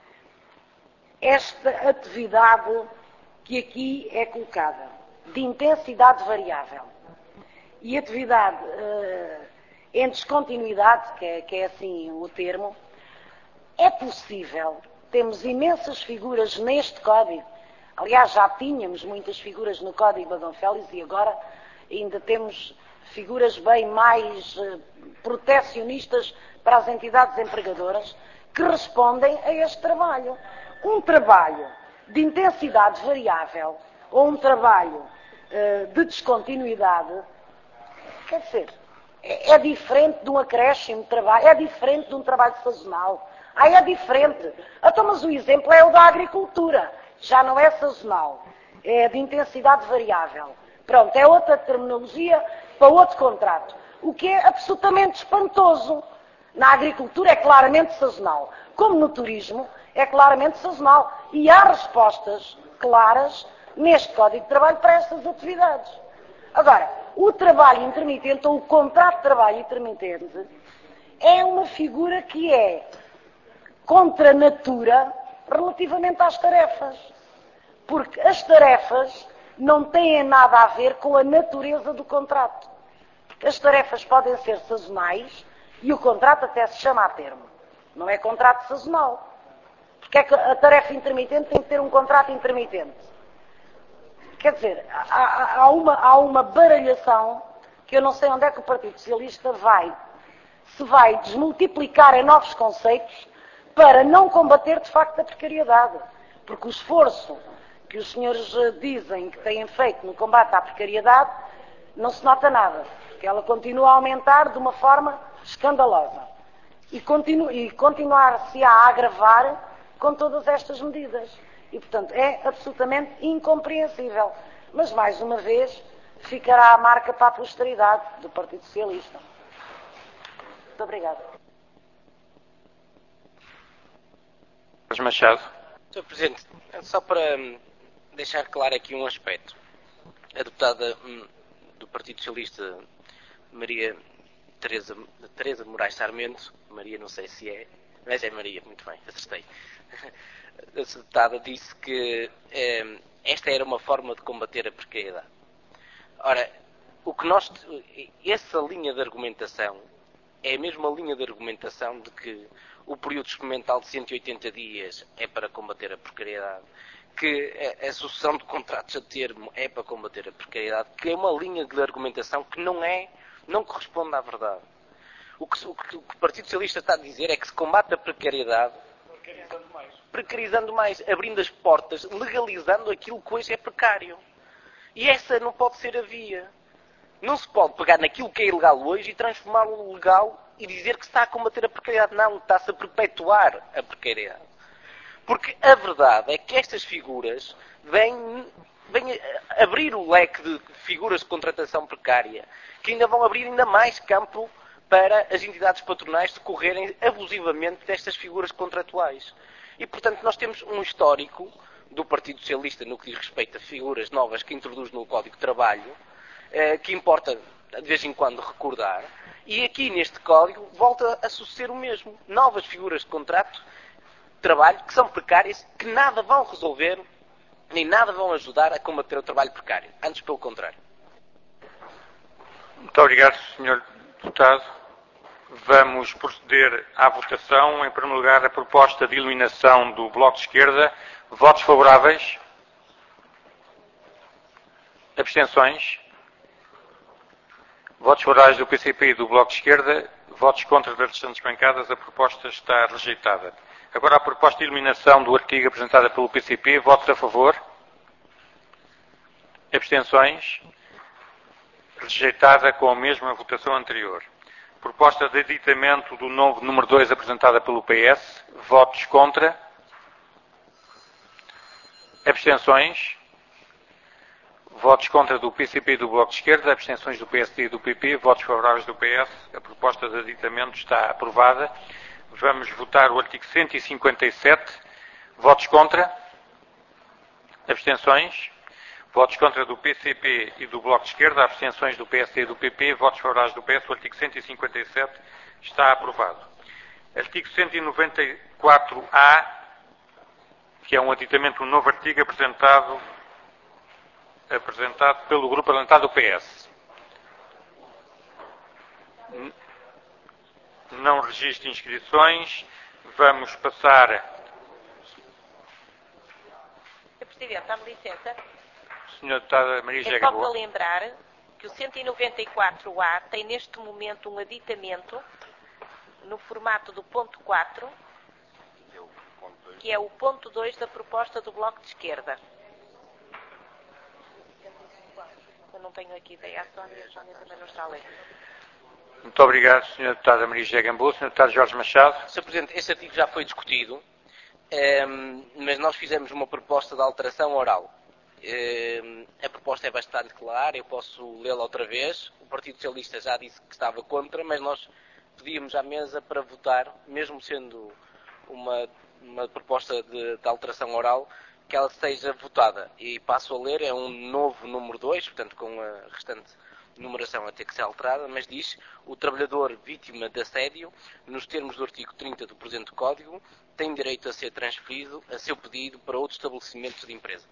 esta atividade que aqui é colocada, de intensidade variável, e atividade em descontinuidade, que é assim o termo, é possível. Temos imensas figuras neste Código. Aliás, já tínhamos muitas figuras no Código Adão Félix e agora ainda temos figuras bem mais protecionistas para as entidades empregadoras que respondem a este trabalho. Um trabalho de intensidade variável ou um trabalho de descontinuidade, quer dizer, é diferente de um acréscimo de trabalho, é diferente de um trabalho sazonal. É diferente. Então, mas o exemplo é o da agricultura. Já não é sazonal, é de intensidade variável. Pronto, é outra terminologia para outro contrato. O que é absolutamente espantoso. Na agricultura é claramente sazonal. Como no turismo, é claramente sazonal. E há respostas claras neste Código de Trabalho para estas atividades. Agora, o trabalho intermitente, ou o contrato de trabalho intermitente, é uma figura que é contra a natura relativamente às tarefas. Porque as tarefas não têm nada a ver com a natureza do contrato. Porque as tarefas podem ser sazonais e o contrato até se chama a termo. Não é contrato sazonal. Porque é que a tarefa intermitente tem que ter um contrato intermitente? Quer dizer, há uma baralhação que eu não sei onde é que o Partido Socialista se vai desmultiplicar em novos conceitos para não combater de facto a precariedade. Porque o esforço que os senhores dizem que têm feito no combate à precariedade não se nota nada. Porque ela continua a aumentar de uma forma escandalosa. E continuar-se a agravar com todas estas medidas. E, portanto, é absolutamente incompreensível. Mas, mais uma vez, ficará a marca para a posteridade do Partido Socialista. Muito obrigada. Machado. Sr. Presidente, só para deixar claro aqui um aspecto. A deputada do Partido Socialista, Maria Teresa Moraes Sarmento, Maria não sei se é, mas é Maria, muito bem, acertei. A deputada disse que esta era uma forma de combater a precariedade. Ora, essa linha de argumentação é a mesma linha de argumentação de que o período experimental de 180 dias é para combater a precariedade, que a sucessão de contratos a termo é para combater a precariedade, que é uma linha de argumentação que não corresponde à verdade. O que o Partido Socialista está a dizer é que se combate a precariedade precarizando mais, abrindo as portas, legalizando aquilo que hoje é precário. E essa não pode ser a via. Não se pode pegar naquilo que é ilegal hoje e transformá-lo legal e dizer que se está a combater a precariedade. Não, está-se a perpetuar a precariedade. Porque a verdade é que estas figuras vêm abrir o leque de figuras de contratação precária, que ainda vão abrir ainda mais campo para as entidades patronais decorrerem abusivamente destas figuras contratuais. E, portanto, nós temos um histórico do Partido Socialista no que diz respeito a figuras novas que introduz no Código de Trabalho, que importa de vez em quando recordar, e aqui neste Código volta a suceder o mesmo. Novas figuras de contrato de trabalho que são precárias, que nada vão resolver, nem nada vão ajudar a combater o trabalho precário. Antes, pelo contrário. Muito obrigado, Sr. Deputado. Vamos proceder à votação. Em primeiro lugar, a proposta de eliminação do Bloco de Esquerda. Votos favoráveis? Abstenções? Votos favoráveis do PCP e do Bloco de Esquerda. Votos contra das restantes bancadas. A proposta está rejeitada. Agora a proposta de eliminação do artigo apresentada pelo PCP. Votos a favor? Abstenções? Rejeitada com a mesma votação anterior. Proposta de aditamento do novo número 2 apresentada pelo PS. Votos contra? Abstenções? Votos contra do PCP e do Bloco de Esquerda. Abstenções do PSD e do PP. Votos favoráveis do PS. A proposta de aditamento está aprovada. Vamos votar o artigo 157. Votos contra? Abstenções? Votos contra do PCP e do Bloco de Esquerda, abstenções do PSD e do PP, votos favoráveis do PS. O artigo 157 está aprovado. Artigo 194A, que é um aditamento, um novo artigo apresentado pelo Grupo Parlamentar do PS. Não registro inscrições. Vamos passar... Sr. Presidente, dá-me licença. Senhora Deputada Maria José É só Gamboa. para lembrar que o 194A tem neste momento um aditamento no formato do ponto 4, que é o ponto 2 da proposta do Bloco de Esquerda. Eu não tenho aqui ideia, a Sónia também não está a ler. Muito obrigado, Sra. Deputada Maria José Gamboa. Sr. Deputado Jorge Machado. Sr. Presidente, este artigo já foi discutido, mas nós fizemos uma proposta de alteração oral. A proposta é bastante clara, eu posso lê-la outra vez. Partido Socialista já disse que estava contra, mas nós pedíamos à mesa para votar, mesmo sendo uma proposta de alteração oral, que ela seja votada. E passo a ler, é um novo número 2, portanto com a restante numeração a ter que ser alterada, mas diz: o trabalhador vítima de assédio, nos termos do artigo 30 do presente Código, tem direito a ser transferido a seu pedido para outros estabelecimentos da empresa.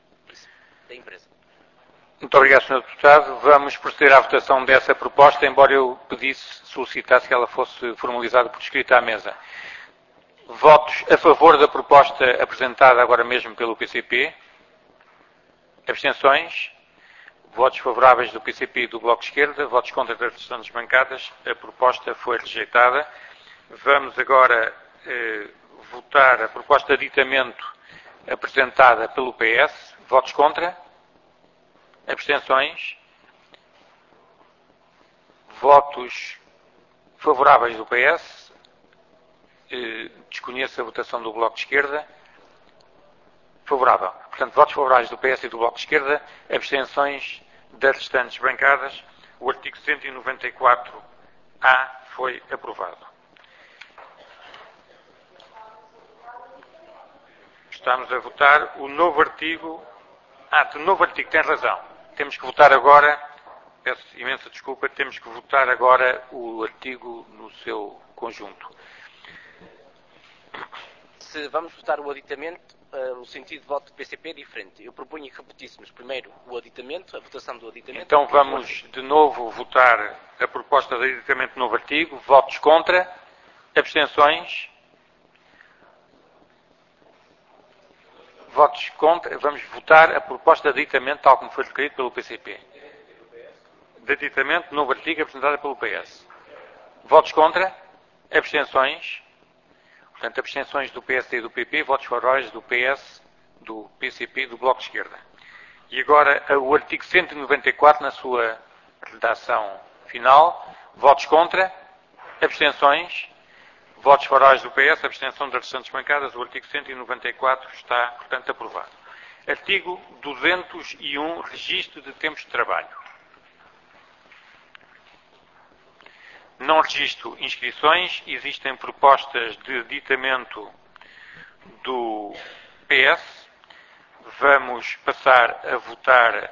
Muito obrigado, Sr. Deputado. Vamos proceder à votação dessa proposta, embora eu solicitasse que ela fosse formalizada por escrito à mesa. Votos a favor da proposta apresentada agora mesmo pelo PCP? Abstenções? Votos favoráveis do PCP e do Bloco de Esquerda? Votos contra das restantes bancadas? A proposta foi rejeitada. Vamos agora votar a proposta de aditamento apresentada pelo PS. Votos contra? Abstenções? Votos favoráveis do PS? Desconheço a votação do Bloco de Esquerda. Favorável. Portanto, votos favoráveis do PS e do Bloco de Esquerda. Abstenções das restantes bancadas. O artigo 194A foi aprovado. Estamos a votar o novo artigo. Do novo artigo, tem razão. Temos que votar agora, peço imensa desculpa, temos que votar agora o artigo no seu conjunto. Se vamos votar o aditamento, o sentido de voto do PCP é diferente. Eu proponho que repetíssemos primeiro o aditamento, a votação do aditamento. Então vamos de novo votar a proposta de aditamento do novo artigo. Votos contra? Abstenções? Votos contra? Vamos votar a proposta de aditamento tal como foi requerido pelo PCP. De aditamento do novo artigo apresentada pelo PS. Votos contra? Abstenções? Portanto, abstenções do PSD e do PP, votos favoráveis do PS, do PCP e do Bloco de Esquerda. E agora o artigo 194 na sua redação final. Votos contra? Abstenções? Votos favoráveis do PS, abstenção das restantes bancadas. O artigo 194 está, portanto, aprovado. Artigo 201, registro de tempos de trabalho. Não registro inscrições. Existem propostas de aditamento do PS. Vamos passar a votar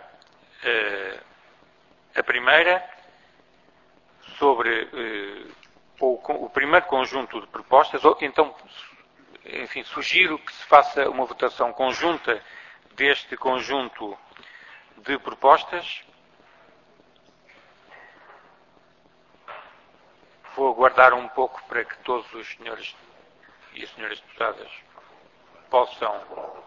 a primeira sobre o primeiro conjunto de propostas. Então, enfim, sugiro que se faça uma votação conjunta deste conjunto de propostas. Vou aguardar um pouco para que todos os senhores e as senhoras deputadas possam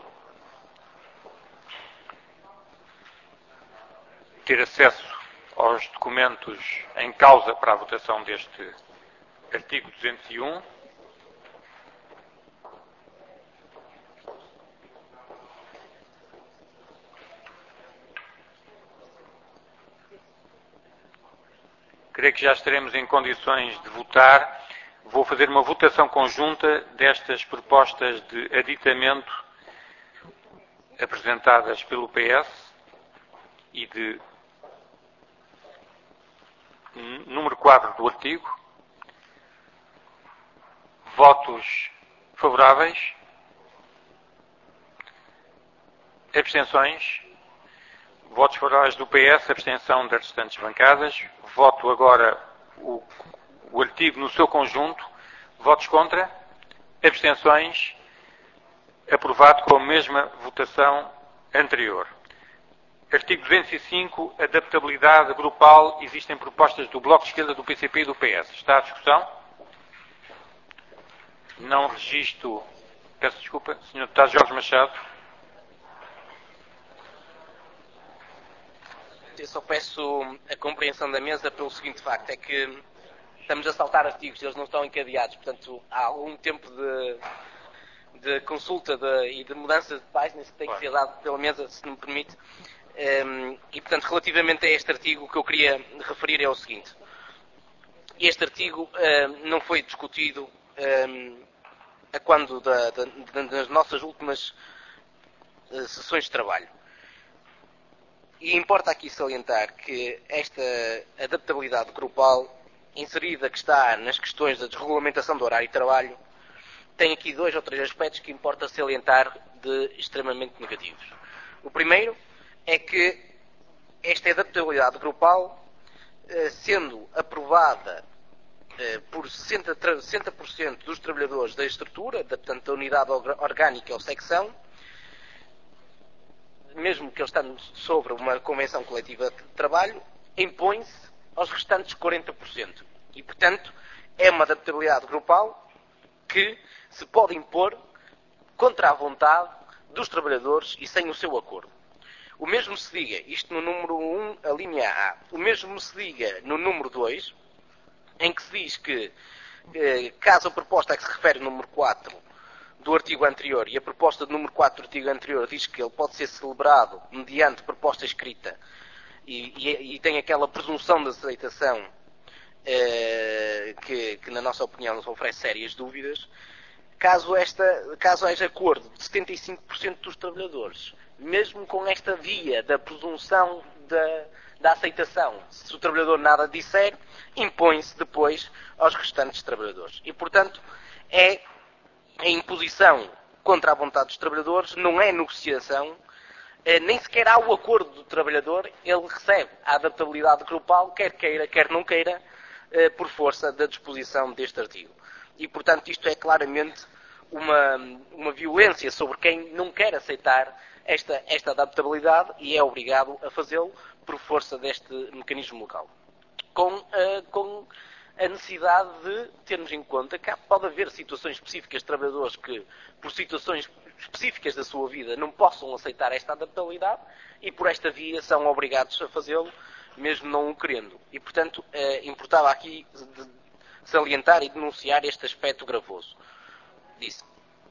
ter acesso aos documentos em causa para a votação deste artigo 201. Creio que já estaremos em condições de votar. Vou fazer uma votação conjunta destas propostas de aditamento apresentadas pelo PS e de número 4 do artigo. Votos favoráveis? Abstenções? Votos favoráveis do PS, abstenção das restantes bancadas. Voto agora o artigo no seu conjunto. Votos contra? Abstenções? Aprovado com a mesma votação anterior. Artigo 205, adaptabilidade grupal. Existem propostas do Bloco de Esquerda, do PCP e do PS. Está à discussão? Não registro. Peço desculpa, Sr. Deputado Jorge Machado. Eu só peço a compreensão da mesa pelo seguinte facto, é que estamos a saltar artigos, eles não estão encadeados, portanto há algum tempo de consulta e de mudança de páginas que tem que ser dado pela mesa, se me permite. E portanto, relativamente a este artigo, o que eu queria referir é o seguinte. Este artigo não foi discutido a quando das nossas últimas sessões de trabalho. E importa aqui salientar que esta adaptabilidade grupal, inserida que está nas questões da desregulamentação do horário de trabalho, tem aqui 2 ou 3 aspectos que importa salientar de extremamente negativos. O primeiro é que esta adaptabilidade grupal, sendo aprovada por 60% dos trabalhadores da estrutura, portanto da unidade orgânica ou secção, mesmo que eles estando sobre uma convenção coletiva de trabalho, impõe-se aos restantes 40%. E, portanto, é uma adaptabilidade grupal que se pode impor contra a vontade dos trabalhadores e sem o seu acordo. O mesmo se diga, isto no número 1, a linha A, o mesmo se diga no número 2, em que se diz que, caso a proposta a que se refere o número 4 do artigo anterior, e a proposta do número 4 do artigo anterior diz que ele pode ser celebrado mediante proposta escrita e tem aquela presunção de aceitação que na nossa opinião nos oferece sérias dúvidas, caso haja acordo de 75% dos trabalhadores, mesmo com esta via da presunção da aceitação, se o trabalhador nada disser, impõe-se depois aos restantes trabalhadores. E, portanto, é a imposição contra a vontade dos trabalhadores, não é negociação, nem sequer há o acordo do trabalhador, ele recebe a adaptabilidade grupal, quer queira, quer não queira, por força da disposição deste artigo. E, portanto, isto é claramente uma violência sobre quem não quer aceitar esta adaptabilidade e é obrigado a fazê-lo por força deste mecanismo local. Com a necessidade de termos em conta que pode haver situações específicas de trabalhadores que, por situações específicas da sua vida, não possam aceitar esta adaptabilidade e, por esta via, são obrigados a fazê-lo, mesmo não o querendo. E, portanto, importava aqui salientar e denunciar este aspecto gravoso. Disse.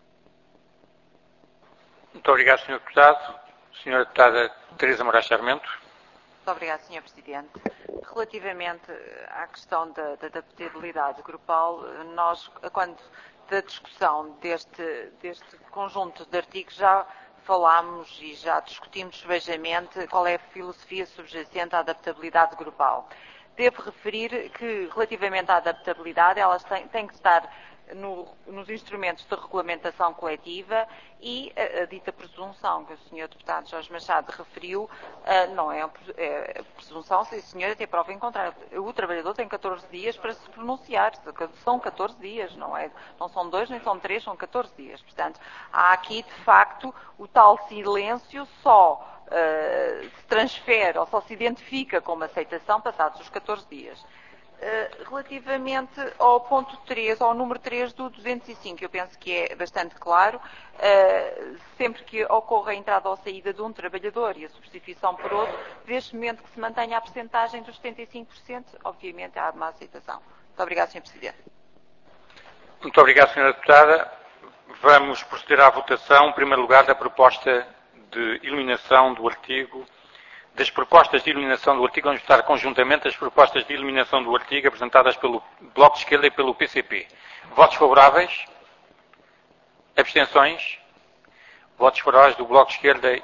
Muito obrigado, Sr. Deputado. Sra. Deputada Teresa Moraes Sarmento. Muito obrigada, Sr. Presidente. Relativamente à questão da adaptabilidade grupal, nós, quando da discussão deste conjunto de artigos, já falámos e já discutimos subejamente qual é a filosofia subjacente à adaptabilidade grupal. Devo referir que, relativamente à adaptabilidade, elas têm que estar nos instrumentos de regulamentação coletiva e a dita presunção que o Sr. Deputado Jorge Machado referiu, não é presunção, sim senhor, até prova em contrário. O trabalhador tem 14 dias para se pronunciar, são 14 dias, não são 2 nem são 3, são 14 dias. Portanto, há aqui, de facto, o tal silêncio só se transfere ou só se identifica como aceitação passados os 14 dias. Relativamente ao ponto 3, ao número 3 do 205, eu penso que é bastante claro, sempre que ocorra a entrada ou saída de um trabalhador e a substituição por outro, desde o momento que se mantenha a percentagem dos 75%, obviamente há uma aceitação. Muito obrigado, Sr. Presidente. Muito obrigado, Sra. Deputada. Vamos proceder à votação, em primeiro lugar, da proposta de eliminação do artigo. Das propostas de eliminação do artigo, vamos votar conjuntamente as propostas de eliminação do artigo apresentadas pelo Bloco de Esquerda e pelo PCP. Votos favoráveis? Abstenções? Votos favoráveis do Bloco de Esquerda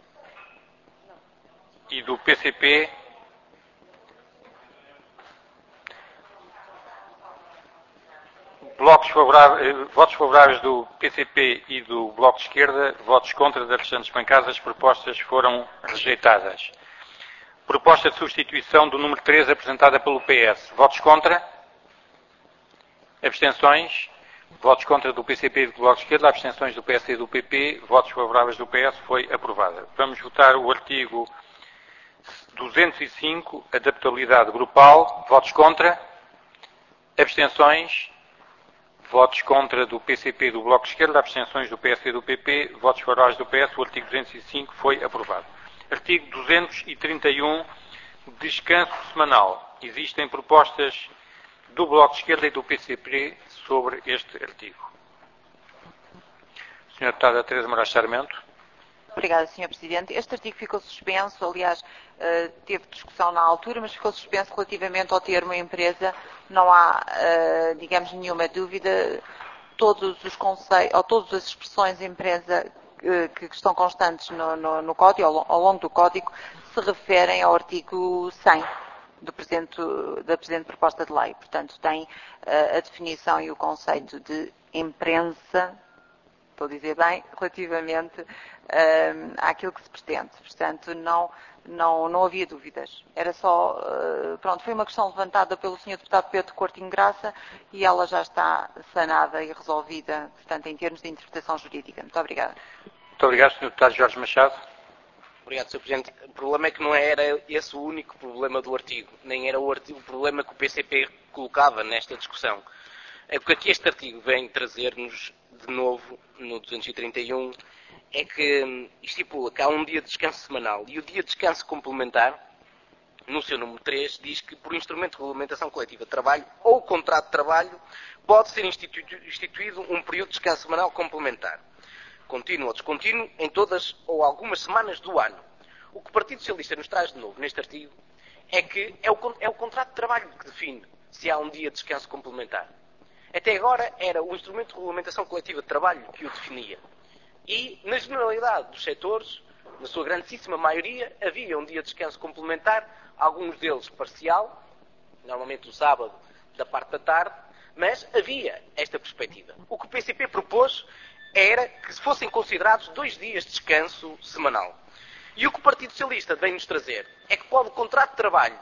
e do PCP? Votos favoráveis do PCP e do Bloco de Esquerda, votos contra das restantes bancadas, as propostas foram rejeitadas. Proposta de substituição do número 3 apresentada pelo PS. Votos contra? Abstenções? Votos contra do PCP e do Bloco de Esquerda, abstenções do PS e do PP, votos favoráveis do PS, foi aprovada. Vamos votar o artigo 205, adaptabilidade grupal. Votos contra? Abstenções? Votos contra do PCP e do Bloco de Esquerda, abstenções do PS e do PP, votos favoráveis do PS, o artigo 205 foi aprovado. Artigo 231, descanso semanal. Existem propostas do Bloco de Esquerda e do PCP sobre este artigo. Sra. Deputada Teresa Moraes Sarmento. Obrigada, Sr. Presidente. Este artigo ficou suspenso, aliás, teve discussão na altura, mas ficou suspenso relativamente ao termo empresa. Não há, digamos, nenhuma dúvida. Todos os conceitos, ou todas as expressões empresa que estão constantes no código, ao longo do código, se referem ao artigo 100 da presente proposta de lei. Portanto, tem a definição e o conceito de imprensa, estou a dizer bem, relativamente àquilo que se pretende. Portanto, não havia dúvidas. Era só, pronto, foi uma questão levantada pelo Sr. Deputado Pedro Coutinho Graça e ela já está sanada e resolvida, portanto, em termos de interpretação jurídica. Muito obrigada. Muito obrigado, Sr. Deputado Jorge Machado. Obrigado, Sr. Presidente. O problema é que não era esse o único problema do artigo, nem era o problema que o PCP colocava nesta discussão. É porque aqui este artigo vem trazer-nos, de novo, no 231, é que estipula que há um dia de descanso semanal e o dia de descanso complementar, no seu número 3, diz que por instrumento de regulamentação coletiva de trabalho ou contrato de trabalho pode ser instituído um período de descanso semanal complementar, contínuo ou descontínuo, em todas ou algumas semanas do ano. O que o Partido Socialista nos traz de novo neste artigo é que é o contrato de trabalho que define se há um dia de descanso complementar. Até agora era o instrumento de regulamentação coletiva de trabalho que o definia. E, na generalidade dos setores, na sua grandíssima maioria, havia um dia de descanso complementar, alguns deles parcial, normalmente o sábado da parte da tarde, mas havia esta perspectiva. O que o PCP propôs era que fossem considerados 2 dias de descanso semanal. E o que o Partido Socialista vem-nos trazer é que pode o contrato de trabalho,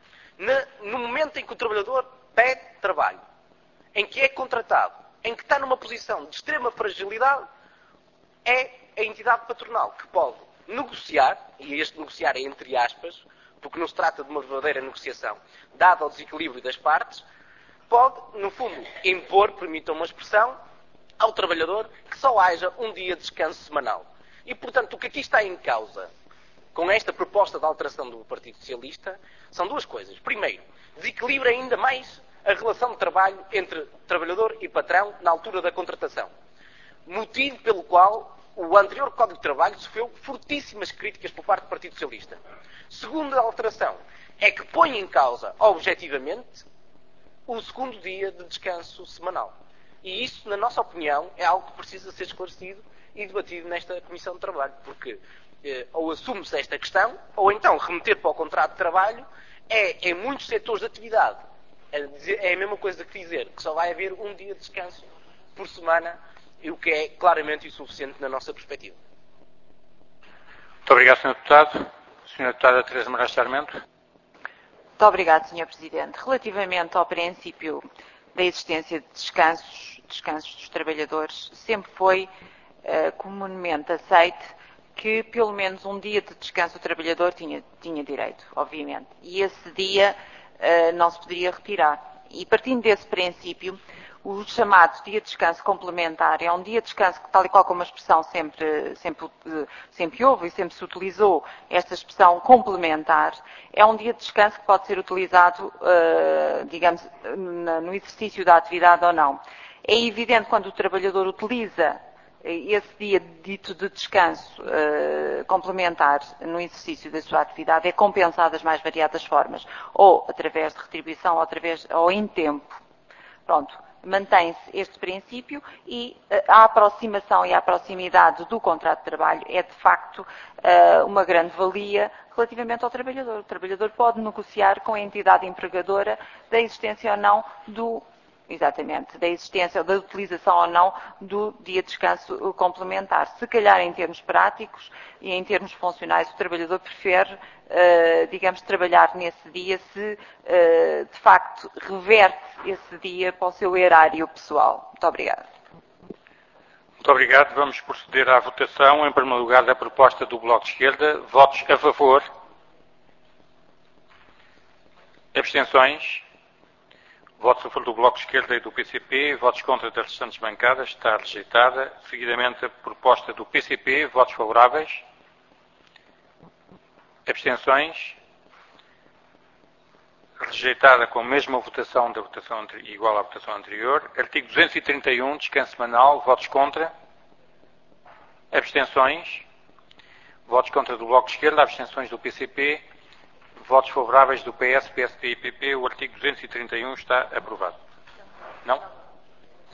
no momento em que o trabalhador pede trabalho, em que é contratado, em que está numa posição de extrema fragilidade, é a entidade patronal que pode negociar, e este negociar é entre aspas, porque não se trata de uma verdadeira negociação, dado ao desequilíbrio das partes, pode, no fundo, impor, permitam uma expressão, ao trabalhador que só haja um dia de descanso semanal. E, portanto, o que aqui está em causa, com esta proposta de alteração do Partido Socialista, são 2 coisas. Primeiro, desequilibra ainda mais a relação de trabalho entre trabalhador e patrão na altura da contratação. Motivo pelo qual o anterior Código de Trabalho sofreu fortíssimas críticas por parte do Partido Socialista. Segunda alteração é que põe em causa, objetivamente, o segundo dia de descanso semanal. E isso, na nossa opinião, é algo que precisa ser esclarecido e debatido nesta Comissão de Trabalho, porque ou assume-se esta questão, ou então remeter para o contrato de trabalho é, em muitos setores de atividade, é a mesma coisa que dizer que só vai haver um dia de descanso por semana, o que é claramente insuficiente na nossa perspectiva. Muito obrigado, Sr. Deputado. Sra. Deputada Teresa Moraes Sarmento. Muito obrigado, Sr. Presidente. Relativamente ao princípio da existência de descansos dos trabalhadores, sempre foi comumente aceite que pelo menos um dia de descanso o trabalhador tinha direito, obviamente. E esse dia não se poderia retirar. E partindo desse princípio, o chamado dia de descanso complementar é um dia de descanso que, tal e qual como a expressão sempre houve e sempre se utilizou, esta expressão complementar, é um dia de descanso que pode ser utilizado, digamos, no exercício da atividade ou não. É evidente quando o trabalhador utiliza esse dia dito de descanso complementar no exercício da sua atividade, é compensado das mais variadas formas, ou através de retribuição, ou em tempo. Pronto, mantém-se este princípio e a aproximação e a proximidade do contrato de trabalho é, de facto, uma grande valia relativamente ao trabalhador. O trabalhador pode negociar com a entidade empregadora da existência ou não da existência ou da utilização ou não do dia de descanso complementar. Se calhar, em termos práticos e em termos funcionais, o trabalhador prefere, digamos, trabalhar nesse dia se, de facto, reverte esse dia para o seu erário pessoal. Muito obrigada. Muito obrigado. Vamos proceder à votação. Em primeiro lugar, da proposta do Bloco de Esquerda. Votos a favor? Abstenções? Votos a favor do Bloco de Esquerda e do PCP. Votos contra das restantes bancadas. Está rejeitada. Seguidamente, a proposta do PCP. Votos favoráveis? Abstenções? Rejeitada com a mesma votação igual à votação anterior. Artigo 231, descanso semanal. Votos contra? Abstenções? Votos contra do Bloco de Esquerda. Abstenções do PCP. Votos favoráveis do PS, PSD e PP. O artigo 231 está aprovado. Não?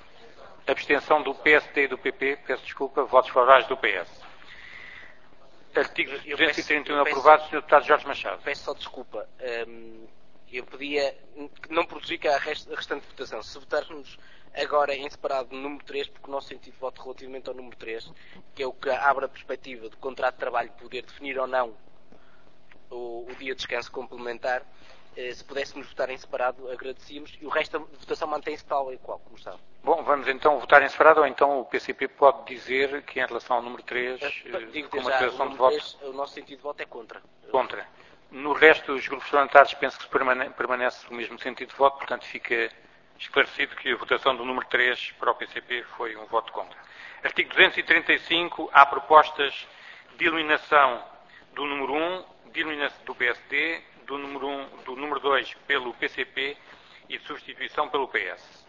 Abstenção do PSD e do PP. Peço desculpa. Votos favoráveis do PS. Artigo 231 aprovado, Sr. Deputado Jorge Machado. Peço só desculpa. Eu pedia que não produzir a restante votação. Se votarmos agora em separado no número 3, porque o nosso sentido de voto relativamente ao número 3, que é o que abre a perspectiva do contrato de trabalho poder definir ou não o dia de descanso complementar, se pudéssemos votar em separado, agradecíamos, e o resto da votação mantém-se tal e qual, como está. Bom, vamos então votar em separado, ou então o PCP pode dizer que em relação ao número 3, Digo com uma já, declaração o de número voto 3, o nosso sentido de voto é contra. contra. No resto dos grupos parlamentares penso que permanece o mesmo sentido de voto, portanto fica esclarecido que a votação do número 3 para o PCP foi um voto contra. Artigo 235, há propostas de eliminação do número 1, de eliminação do PSD, do número 2 pelo PCP e de substituição pelo PS.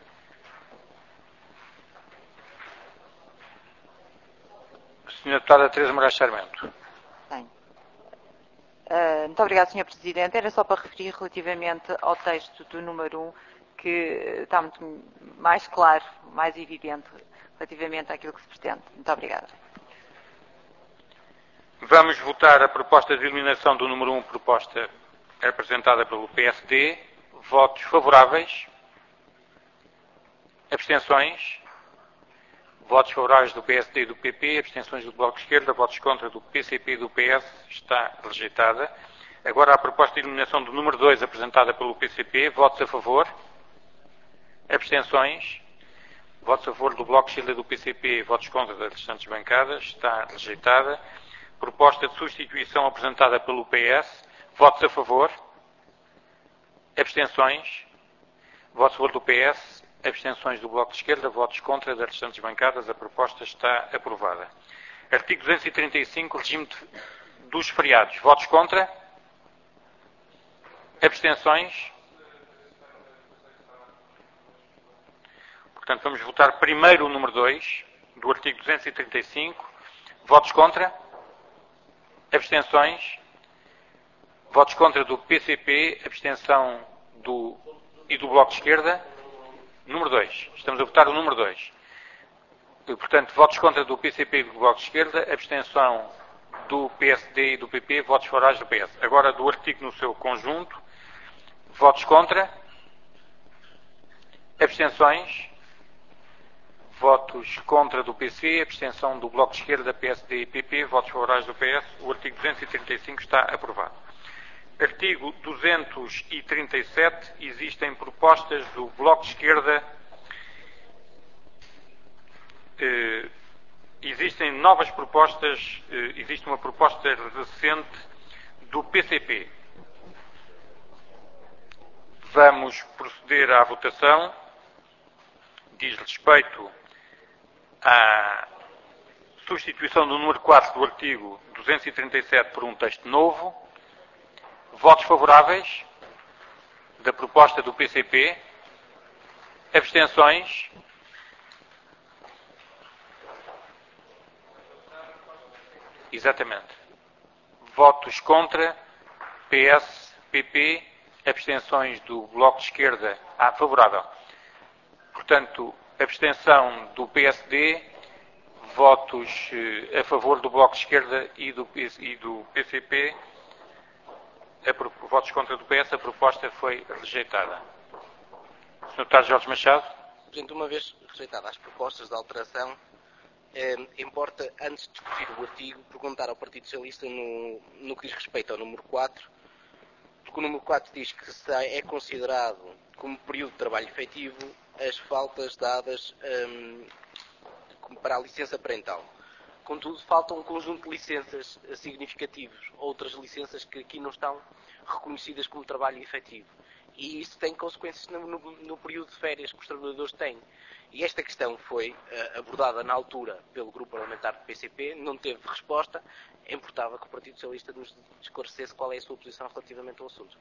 Senhora Deputada Teresa Moraes Sarmento. Tenho. Muito obrigada, Sr. Presidente. Era só para referir relativamente ao texto do número 1, que está muito mais claro, mais evidente relativamente àquilo que se pretende. Muito obrigada. Vamos votar a proposta de eliminação do número 1, proposta apresentada pelo PSD. Votos favoráveis? Abstenções? Votos favoráveis do PSD e do PP, abstenções do Bloco de Esquerda, votos contra do PCP e do PS, está rejeitada. Agora a proposta de eliminação do número 2, apresentada pelo PCP, votos a favor? Abstenções? Votos a favor do Bloco de Esquerda e do PCP, votos contra das restantes bancadas, está rejeitada. Proposta de substituição apresentada pelo PS, votos a favor? Abstenções? Votos a favor do PS, abstenções do Bloco de Esquerda, votos contra das restantes bancadas, a proposta está aprovada. Artigo 235, regime dos feriados. Votos contra? Abstenções? Portanto, vamos votar primeiro o número 2 do artigo 235. Votos contra? Abstenções? Votos contra do PCP, abstenção do Bloco de Esquerda. Número 2. Estamos a votar o número 2. Portanto, votos contra do PCP e do Bloco de Esquerda, abstenção do PSD e do PP, votos favoráveis do PS. Agora, do artigo no seu conjunto, votos contra, abstenções, votos contra do PC, abstenção do Bloco de Esquerda, PSD e PP, votos favoráveis do PS. O artigo 235 está aprovado. Artigo 237, existem propostas do Bloco de Esquerda, existem novas propostas, existe uma proposta recente do PCP. Vamos proceder à votação. Diz respeito à substituição do número 4 do artigo 237 por um texto novo. Votos favoráveis da proposta do PCP? Abstenções? Exatamente. Votos contra? PS, PP, abstenções do Bloco de Esquerda? Favorável. Portanto, abstenção do PSD, votos a favor do Bloco de Esquerda e do PCP, votos contra do PS, a proposta foi rejeitada. Sr. Deputado Jorge Machado. Presidente, uma vez rejeitadas as propostas de alteração, importa, antes de discutir o artigo, perguntar ao Partido Socialista no que diz respeito ao número 4, porque o número 4 diz que é considerado como período de trabalho efetivo as faltas dadas para a licença parental. Contudo, falta um conjunto de licenças significativos, outras licenças que aqui não estão reconhecidas como trabalho efetivo. E isso tem consequências no período de férias que os trabalhadores têm. E esta questão foi abordada na altura pelo grupo parlamentar do PCP, não teve resposta. Importava que o Partido Socialista nos esclarecesse qual é a sua posição relativamente ao assunto.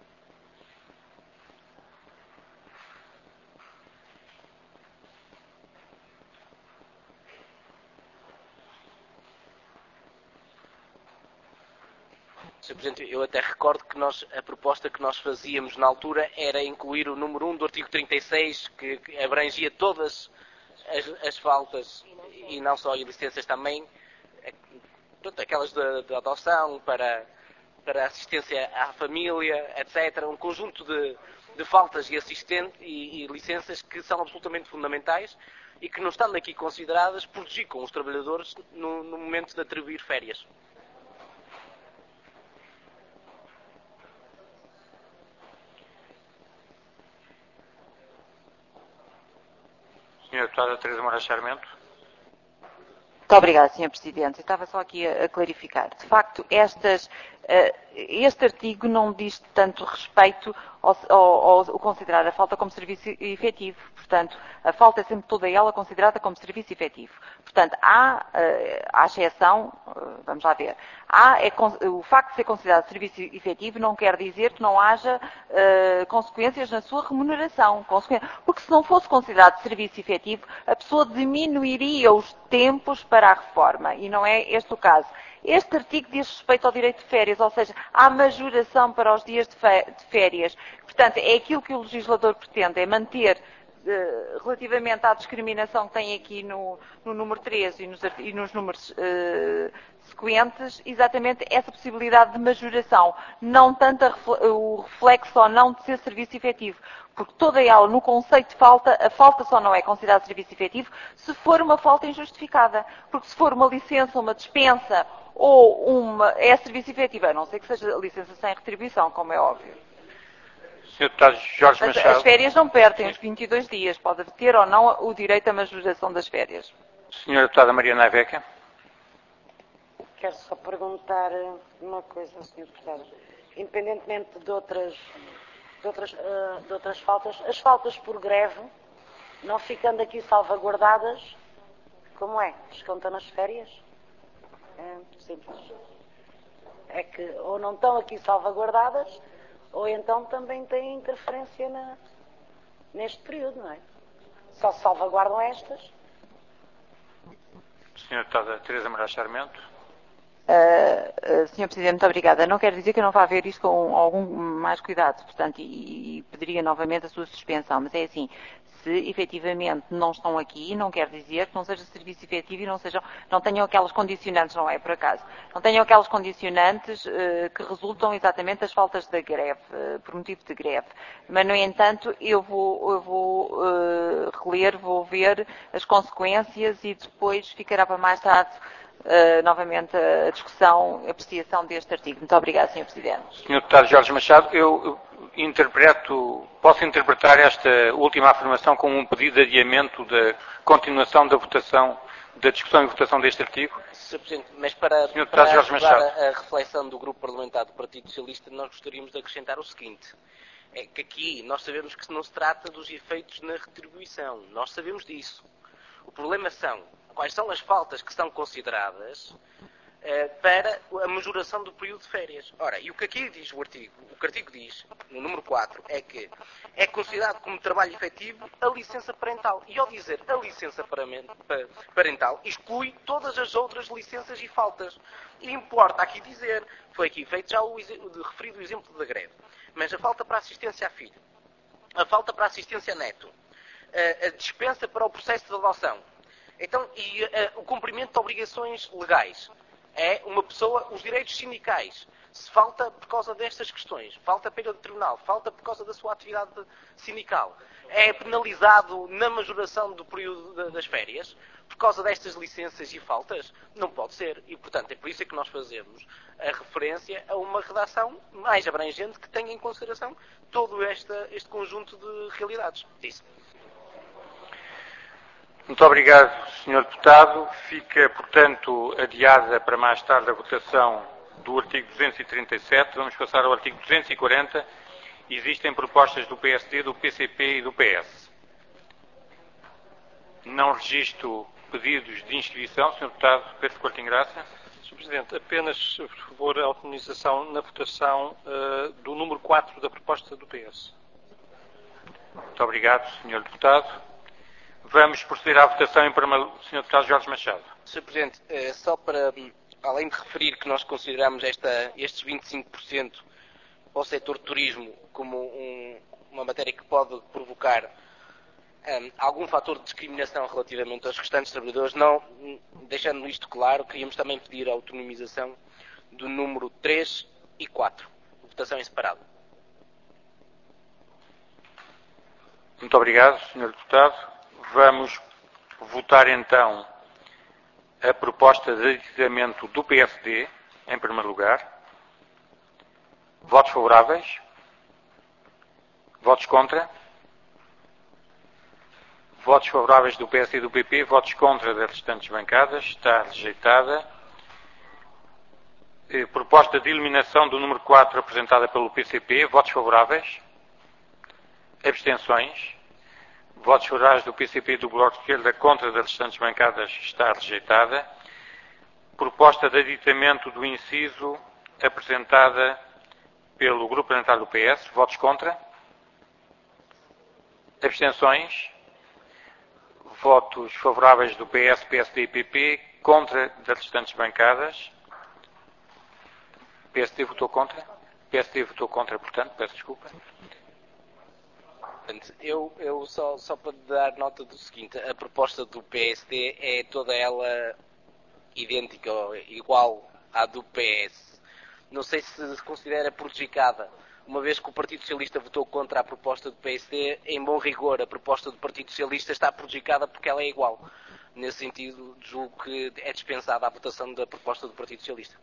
Sr. Presidente, eu até recordo que a proposta que nós fazíamos na altura era incluir o número 1 do artigo 36, que abrangia todas as faltas, e não só, e licenças também, pronto, aquelas de adoção, para assistência à família, etc. Um conjunto de faltas e licenças que são absolutamente fundamentais e que, não estando aqui consideradas, prejudicam os trabalhadores no momento de atribuir férias. Senhora Deputada Teresa Moraes Sarmento. Muito obrigada, Sr. Presidente. Eu estava só aqui a clarificar. De facto, este artigo não diz tanto respeito ao considerar a falta como serviço efetivo. Portanto, a falta é sempre toda ela considerada como serviço efetivo. Portanto, há exceção, vamos lá ver, o facto de ser considerado serviço efetivo não quer dizer que não haja consequências na sua remuneração. Porque se não fosse considerado serviço efetivo, a pessoa diminuiria os tempos para a reforma. E não é este o caso. Este artigo diz respeito ao direito de férias, ou seja, há majoração para os dias de férias. Portanto, é aquilo que o legislador pretende, é manter, relativamente à discriminação que tem aqui no número 13 e nos números sequentes, exatamente essa possibilidade de majoração, não tanto o reflexo ou não de ser serviço efetivo. Porque toda ela, no conceito de falta, a falta só não é considerada serviço efetivo se for uma falta injustificada. Porque se for uma licença, uma dispensa ou é serviço efetivo, a não ser que seja licença sem retribuição, como é óbvio. Sr. Deputado Jorge Machado. As férias não perdem os 22 dias. Pode ter ou não o direito à majoração das férias. Senhora Deputada Mariana Aveca. Quero só perguntar uma coisa, Sr. Deputado. Independentemente de outras faltas, as faltas por greve, não ficando aqui salvaguardadas, como é? Descontam nas férias? É simples. É que ou não estão aqui salvaguardadas, ou então também têm interferência neste período, não é? Só se salvaguardam estas. Senhora Deputada Teresa Moraes Sarmento. Sr. Presidente, muito obrigada. Não quer dizer que eu não vá ver isto com algum mais cuidado, portanto, e pediria novamente a sua suspensão, mas é assim, se efetivamente não estão aqui, não quer dizer que não seja serviço efetivo e não tenham aquelas condicionantes, não é por acaso, não tenham aquelas condicionantes que resultam exatamente das faltas da greve, por motivo de greve. Mas, no entanto, eu vou reler, vou ver as consequências e depois ficará para mais tarde novamente a discussão, a apreciação deste artigo. Muito obrigada, Sr. Presidente. Sr. Deputado Jorge Machado, eu posso interpretar esta última afirmação como um pedido de adiamento da continuação da votação, da discussão e votação deste artigo? Sr. Presidente, mas para ajudar a reflexão do Grupo Parlamentar do Partido Socialista, nós gostaríamos de acrescentar o seguinte. É que aqui nós sabemos que não se trata dos efeitos na retribuição. Nós sabemos disso. O problema quais são as faltas que são consideradas para a majoração do período de férias. Ora, e o que aqui diz o que o artigo diz, no número 4, é que é considerado como trabalho efetivo a licença parental. E ao dizer a licença parental, exclui todas as outras licenças e faltas. E importa aqui dizer, foi aqui feito já referido o exemplo da greve, mas a falta para assistência a filho, a falta para assistência a neto, a dispensa para o processo de adoção, então, o cumprimento de obrigações legais. É uma pessoa, os direitos sindicais, se falta por causa destas questões, falta pelo tribunal, falta por causa da sua atividade sindical, é penalizado na majoração do período das férias, por causa destas licenças e faltas, não pode ser. E, portanto, é por isso que nós fazemos a referência a uma redação mais abrangente que tenha em consideração todo este conjunto de realidades. Isso. Muito obrigado, Sr. Deputado. Fica, portanto, adiada para mais tarde a votação do artigo 237. Vamos passar ao artigo 240. Existem propostas do PSD, do PCP e do PS. Não registro pedidos de inscrição. Sr. Deputado Pedro Coutinho Graça. Sr. Presidente, apenas, por favor, a autorização na votação do número 4 da proposta do PS. Muito obrigado, Sr. Deputado. Vamos proceder à votação em primeiro lugar, Sr. Deputado Jorge Machado. Sr. Presidente, só para, além de referir que nós consideramos estes 25% para o setor turismo como uma matéria que pode provocar algum fator de discriminação relativamente aos restantes trabalhadores, deixando isto claro, queríamos também pedir a autonomização do número 3 e 4. Votação em separado. Muito obrigado, Sr. Deputado. Vamos votar então a proposta de aditamento do PSD, em primeiro lugar. Votos favoráveis? Votos contra? Votos favoráveis do PSD e do PP, votos contra das restantes bancadas. Está rejeitada. Proposta de eliminação do número 4 apresentada pelo PCP, votos favoráveis? Abstenções? Votos favoráveis do PCP e do Bloco de Esquerda contra das restantes bancadas. Está rejeitada. Proposta de aditamento do inciso apresentada pelo Grupo Parlamentar do PS, votos contra? Abstenções? Votos favoráveis do PS, PSD e PP contra das restantes bancadas. PSD votou contra? PSD votou contra, portanto, peço desculpa. Eu só para dar nota do seguinte, a proposta do PSD é toda ela idêntica, igual à do PS. Não sei se considera prejudicada, uma vez que o Partido Socialista votou contra a proposta do PSD, em bom rigor a proposta do Partido Socialista está prejudicada porque ela é igual. Nesse sentido, julgo que é dispensada a votação da proposta do Partido Socialista.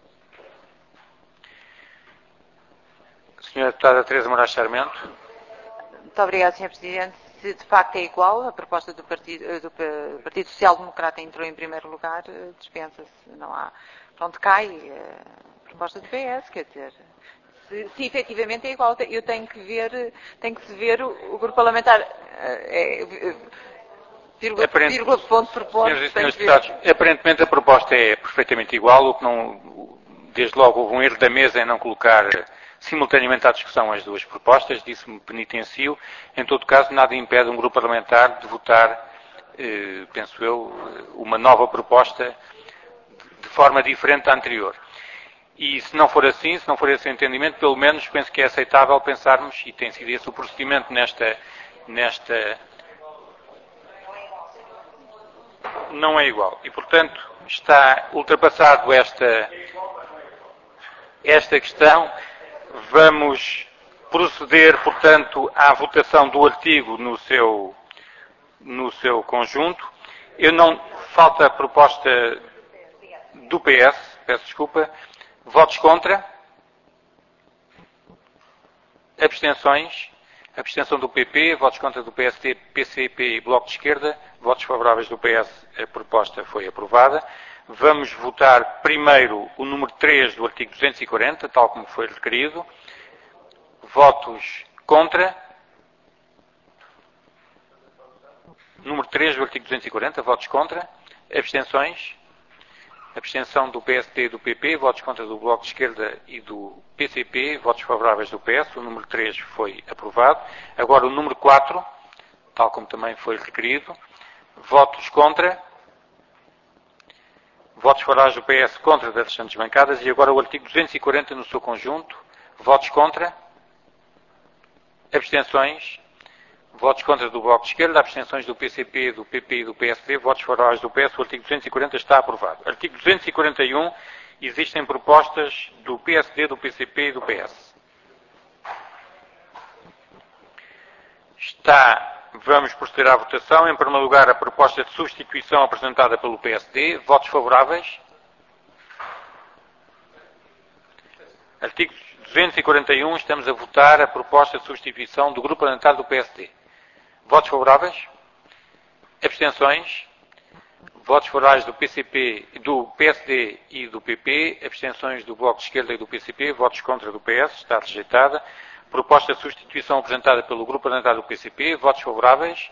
Senhora Deputada Teresa Moraes Sarmento. Muito obrigada, Sr. Presidente. Se de facto é igual, a proposta do Partido Social Democrata entrou em primeiro lugar, dispensa-se. Não há. Pronto, cai a proposta do PS, quer dizer. Se efetivamente é igual, eu tenho que se ver o grupo parlamentar. Vírgula, ponto por ponto. Senhoras e senhores deputados, aparentemente a proposta é perfeitamente igual, o que não, desde logo houve um erro da mesa em não colocar simultaneamente à discussão as duas propostas, disse-me penitencio. Em todo caso, nada impede um grupo parlamentar de votar, penso eu, uma nova proposta de forma diferente da anterior. E se não for assim, se não for esse entendimento, pelo menos penso que é aceitável pensarmos, e tem sido esse o procedimento nesta não é igual. E, portanto, está ultrapassado esta questão. Vamos proceder, portanto, à votação do artigo no seu conjunto. Falta a proposta do PS, peço desculpa. Votos contra? Abstenções? Abstenção do PP, votos contra do PSD, PCP e Bloco de Esquerda, votos favoráveis do PS, a proposta foi aprovada. Vamos votar primeiro o número 3 do artigo 240, tal como foi requerido. Votos contra? Número 3 do artigo 240, votos contra? Abstenções? Abstenção do PSD e do PP, votos contra do Bloco de Esquerda e do PCP, votos favoráveis do PS. O número 3 foi aprovado. Agora o número 4, tal como também foi requerido. Votos contra. Votos favoráveis do PS contra das restantes bancadas. E agora o artigo 240 no seu conjunto. Votos contra. Abstenções. Votos contra do Bloco de Esquerda, abstenções do PCP, do PP e do PSD, votos favoráveis do PS, o artigo 240 está aprovado. Artigo 241, existem propostas do PSD, do PCP e do PS. Vamos proceder à votação. Em primeiro lugar, a proposta de substituição apresentada pelo PSD. Votos favoráveis? Artigo 241, estamos a votar a proposta de substituição do Grupo Parlamentar do PSD. Votos favoráveis? Abstenções? Votos favoráveis do PCP, do PSD e do PP. Abstenções do Bloco de Esquerda e do PCP. Votos contra do PS. Está rejeitada. Proposta de substituição apresentada pelo Grupo Parlamentar do PCP. Votos favoráveis?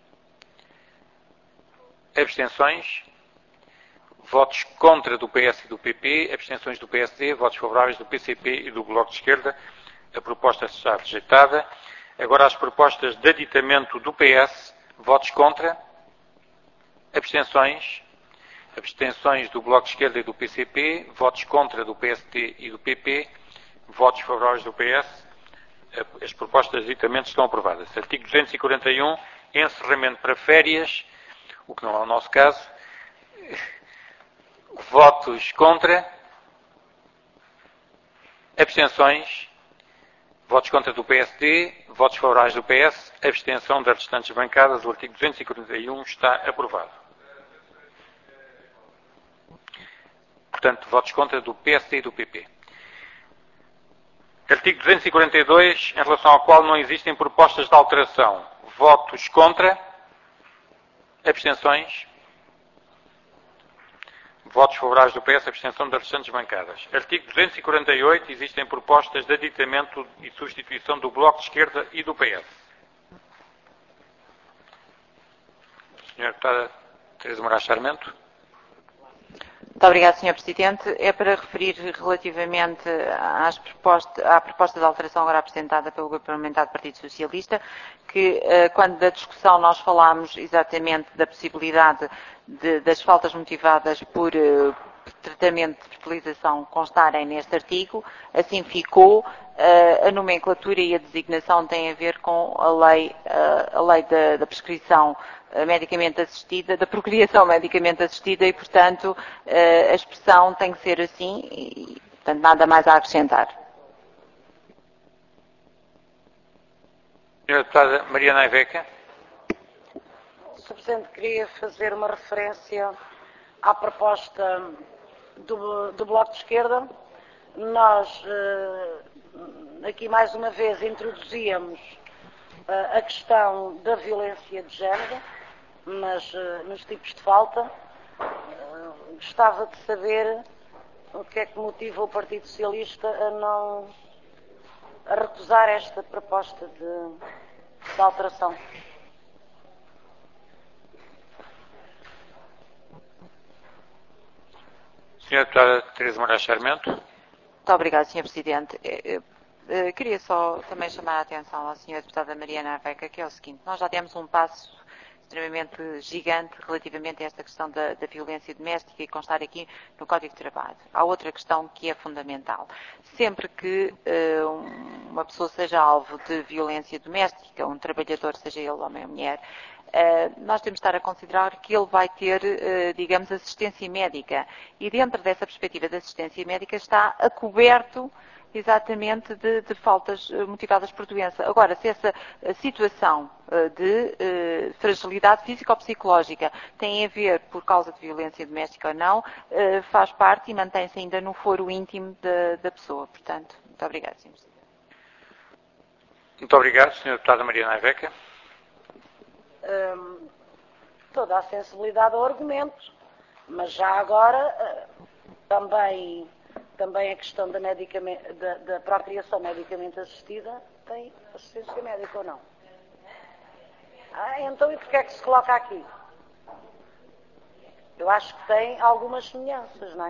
Abstenções? Votos contra do PS e do PP. Abstenções do PSD. Votos favoráveis do PCP e do Bloco de Esquerda. A proposta está rejeitada. Agora as propostas de aditamento do PS. Votos contra? Abstenções? Abstenções do Bloco de Esquerda e do PCP. Votos contra do PSD e do PP. Votos favoráveis do PS. As propostas de aditamento estão aprovadas. Artigo 241. Encerramento para férias. O que não é o nosso caso. Votos contra? Abstenções? Votos contra do PSD, votos favoráveis do PS, abstenção das restantes bancadas. O artigo 241 está aprovado. Portanto, votos contra do PSD e do PP. Artigo 242, em relação ao qual não existem propostas de alteração. Votos contra? Abstenções? Votos favoráveis do PS, abstenção das restantes bancadas. Artigo 248, existem propostas de aditamento e substituição do Bloco de Esquerda e do PS. Senhora Deputada Teresa Moraes Sarmento. Muito obrigada, Sr. Presidente. É para referir relativamente à proposta de alteração agora apresentada pelo Grupo Parlamentar do Partido Socialista, que quando da discussão nós falámos exatamente da possibilidade das faltas motivadas por tratamento de fertilização constarem neste artigo, assim ficou. A nomenclatura e a designação têm a ver com a lei da prescrição medicamente assistida, da procriação medicamente assistida e, portanto, a expressão tem que ser assim e, portanto, nada mais a acrescentar. Senhora Deputada Mariana Aiveca. Sr. Presidente, queria fazer uma referência à proposta do Bloco de Esquerda. Nós, aqui mais uma vez, introduzíamos a questão da violência de género, mas nos tipos de falta. Gostava de saber o que é que motiva o Partido Socialista a recusar esta proposta de alteração. Senhora Deputada Teresa Moraes Sarmento. Muito obrigada, Sr. Presidente. Queria só também chamar a atenção à Sra. Deputada Mariana Aiveca, que é o seguinte: nós já demos um passo extremamente gigante relativamente a esta questão da violência doméstica e constar aqui no Código de Trabalho. Há outra questão que é fundamental. Sempre que uma pessoa seja alvo de violência doméstica, um trabalhador, seja ele homem ou mulher, nós temos de estar a considerar que ele vai ter, digamos, assistência médica. E dentro dessa perspectiva de assistência médica está acoberto exatamente de faltas motivadas por doença. Agora, se essa situação de fragilidade física ou psicológica tem a ver por causa de violência doméstica ou não, faz parte e mantém-se ainda no foro íntimo da pessoa. Portanto, muito obrigada, Sr. Presidente. Muito obrigado, Sra. Deputada Mariana Aiveca. Toda a sensibilidade ao argumento, mas já agora também a questão da procriação medicamente assistida tem assistência médica ou não? Então e porquê é que se coloca aqui? Eu acho que tem algumas semelhanças, não é?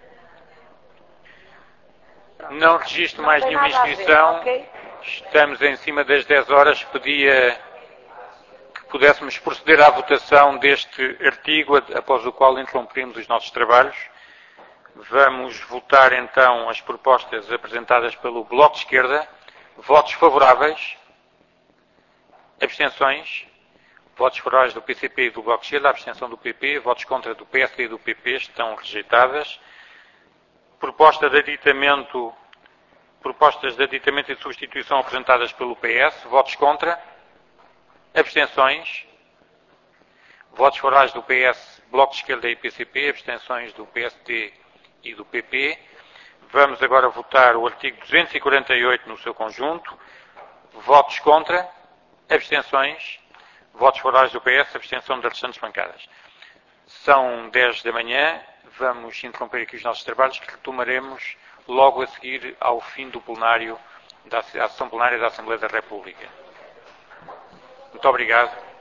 Não registro mais nenhuma inscrição. Okay. Estamos em cima das 10 horas. Pedia que pudéssemos proceder à votação deste artigo, após o qual interrompemos os nossos trabalhos. Vamos votar então as propostas apresentadas pelo Bloco de Esquerda. Votos favoráveis? Abstenções? Votos favoráveis do PCP e do Bloco de Esquerda, abstenção do PP. Votos contra do PSD e do PP estão rejeitadas. Propostas de aditamento e de substituição apresentadas pelo PS. Votos contra? Abstenções? Votos favoráveis do PS, Bloco de Esquerda e PCP. Abstenções do PSD e do PP. Vamos agora votar o artigo 248 no seu conjunto. Votos contra? Abstenções? Votos favoráveis do PS, abstenção das restantes bancadas. São 10 da manhã. Vamos interromper aqui os nossos trabalhos, que retomaremos logo a seguir ao fim do plenário, da sessão plenária da Assembleia da República. Muito obrigado.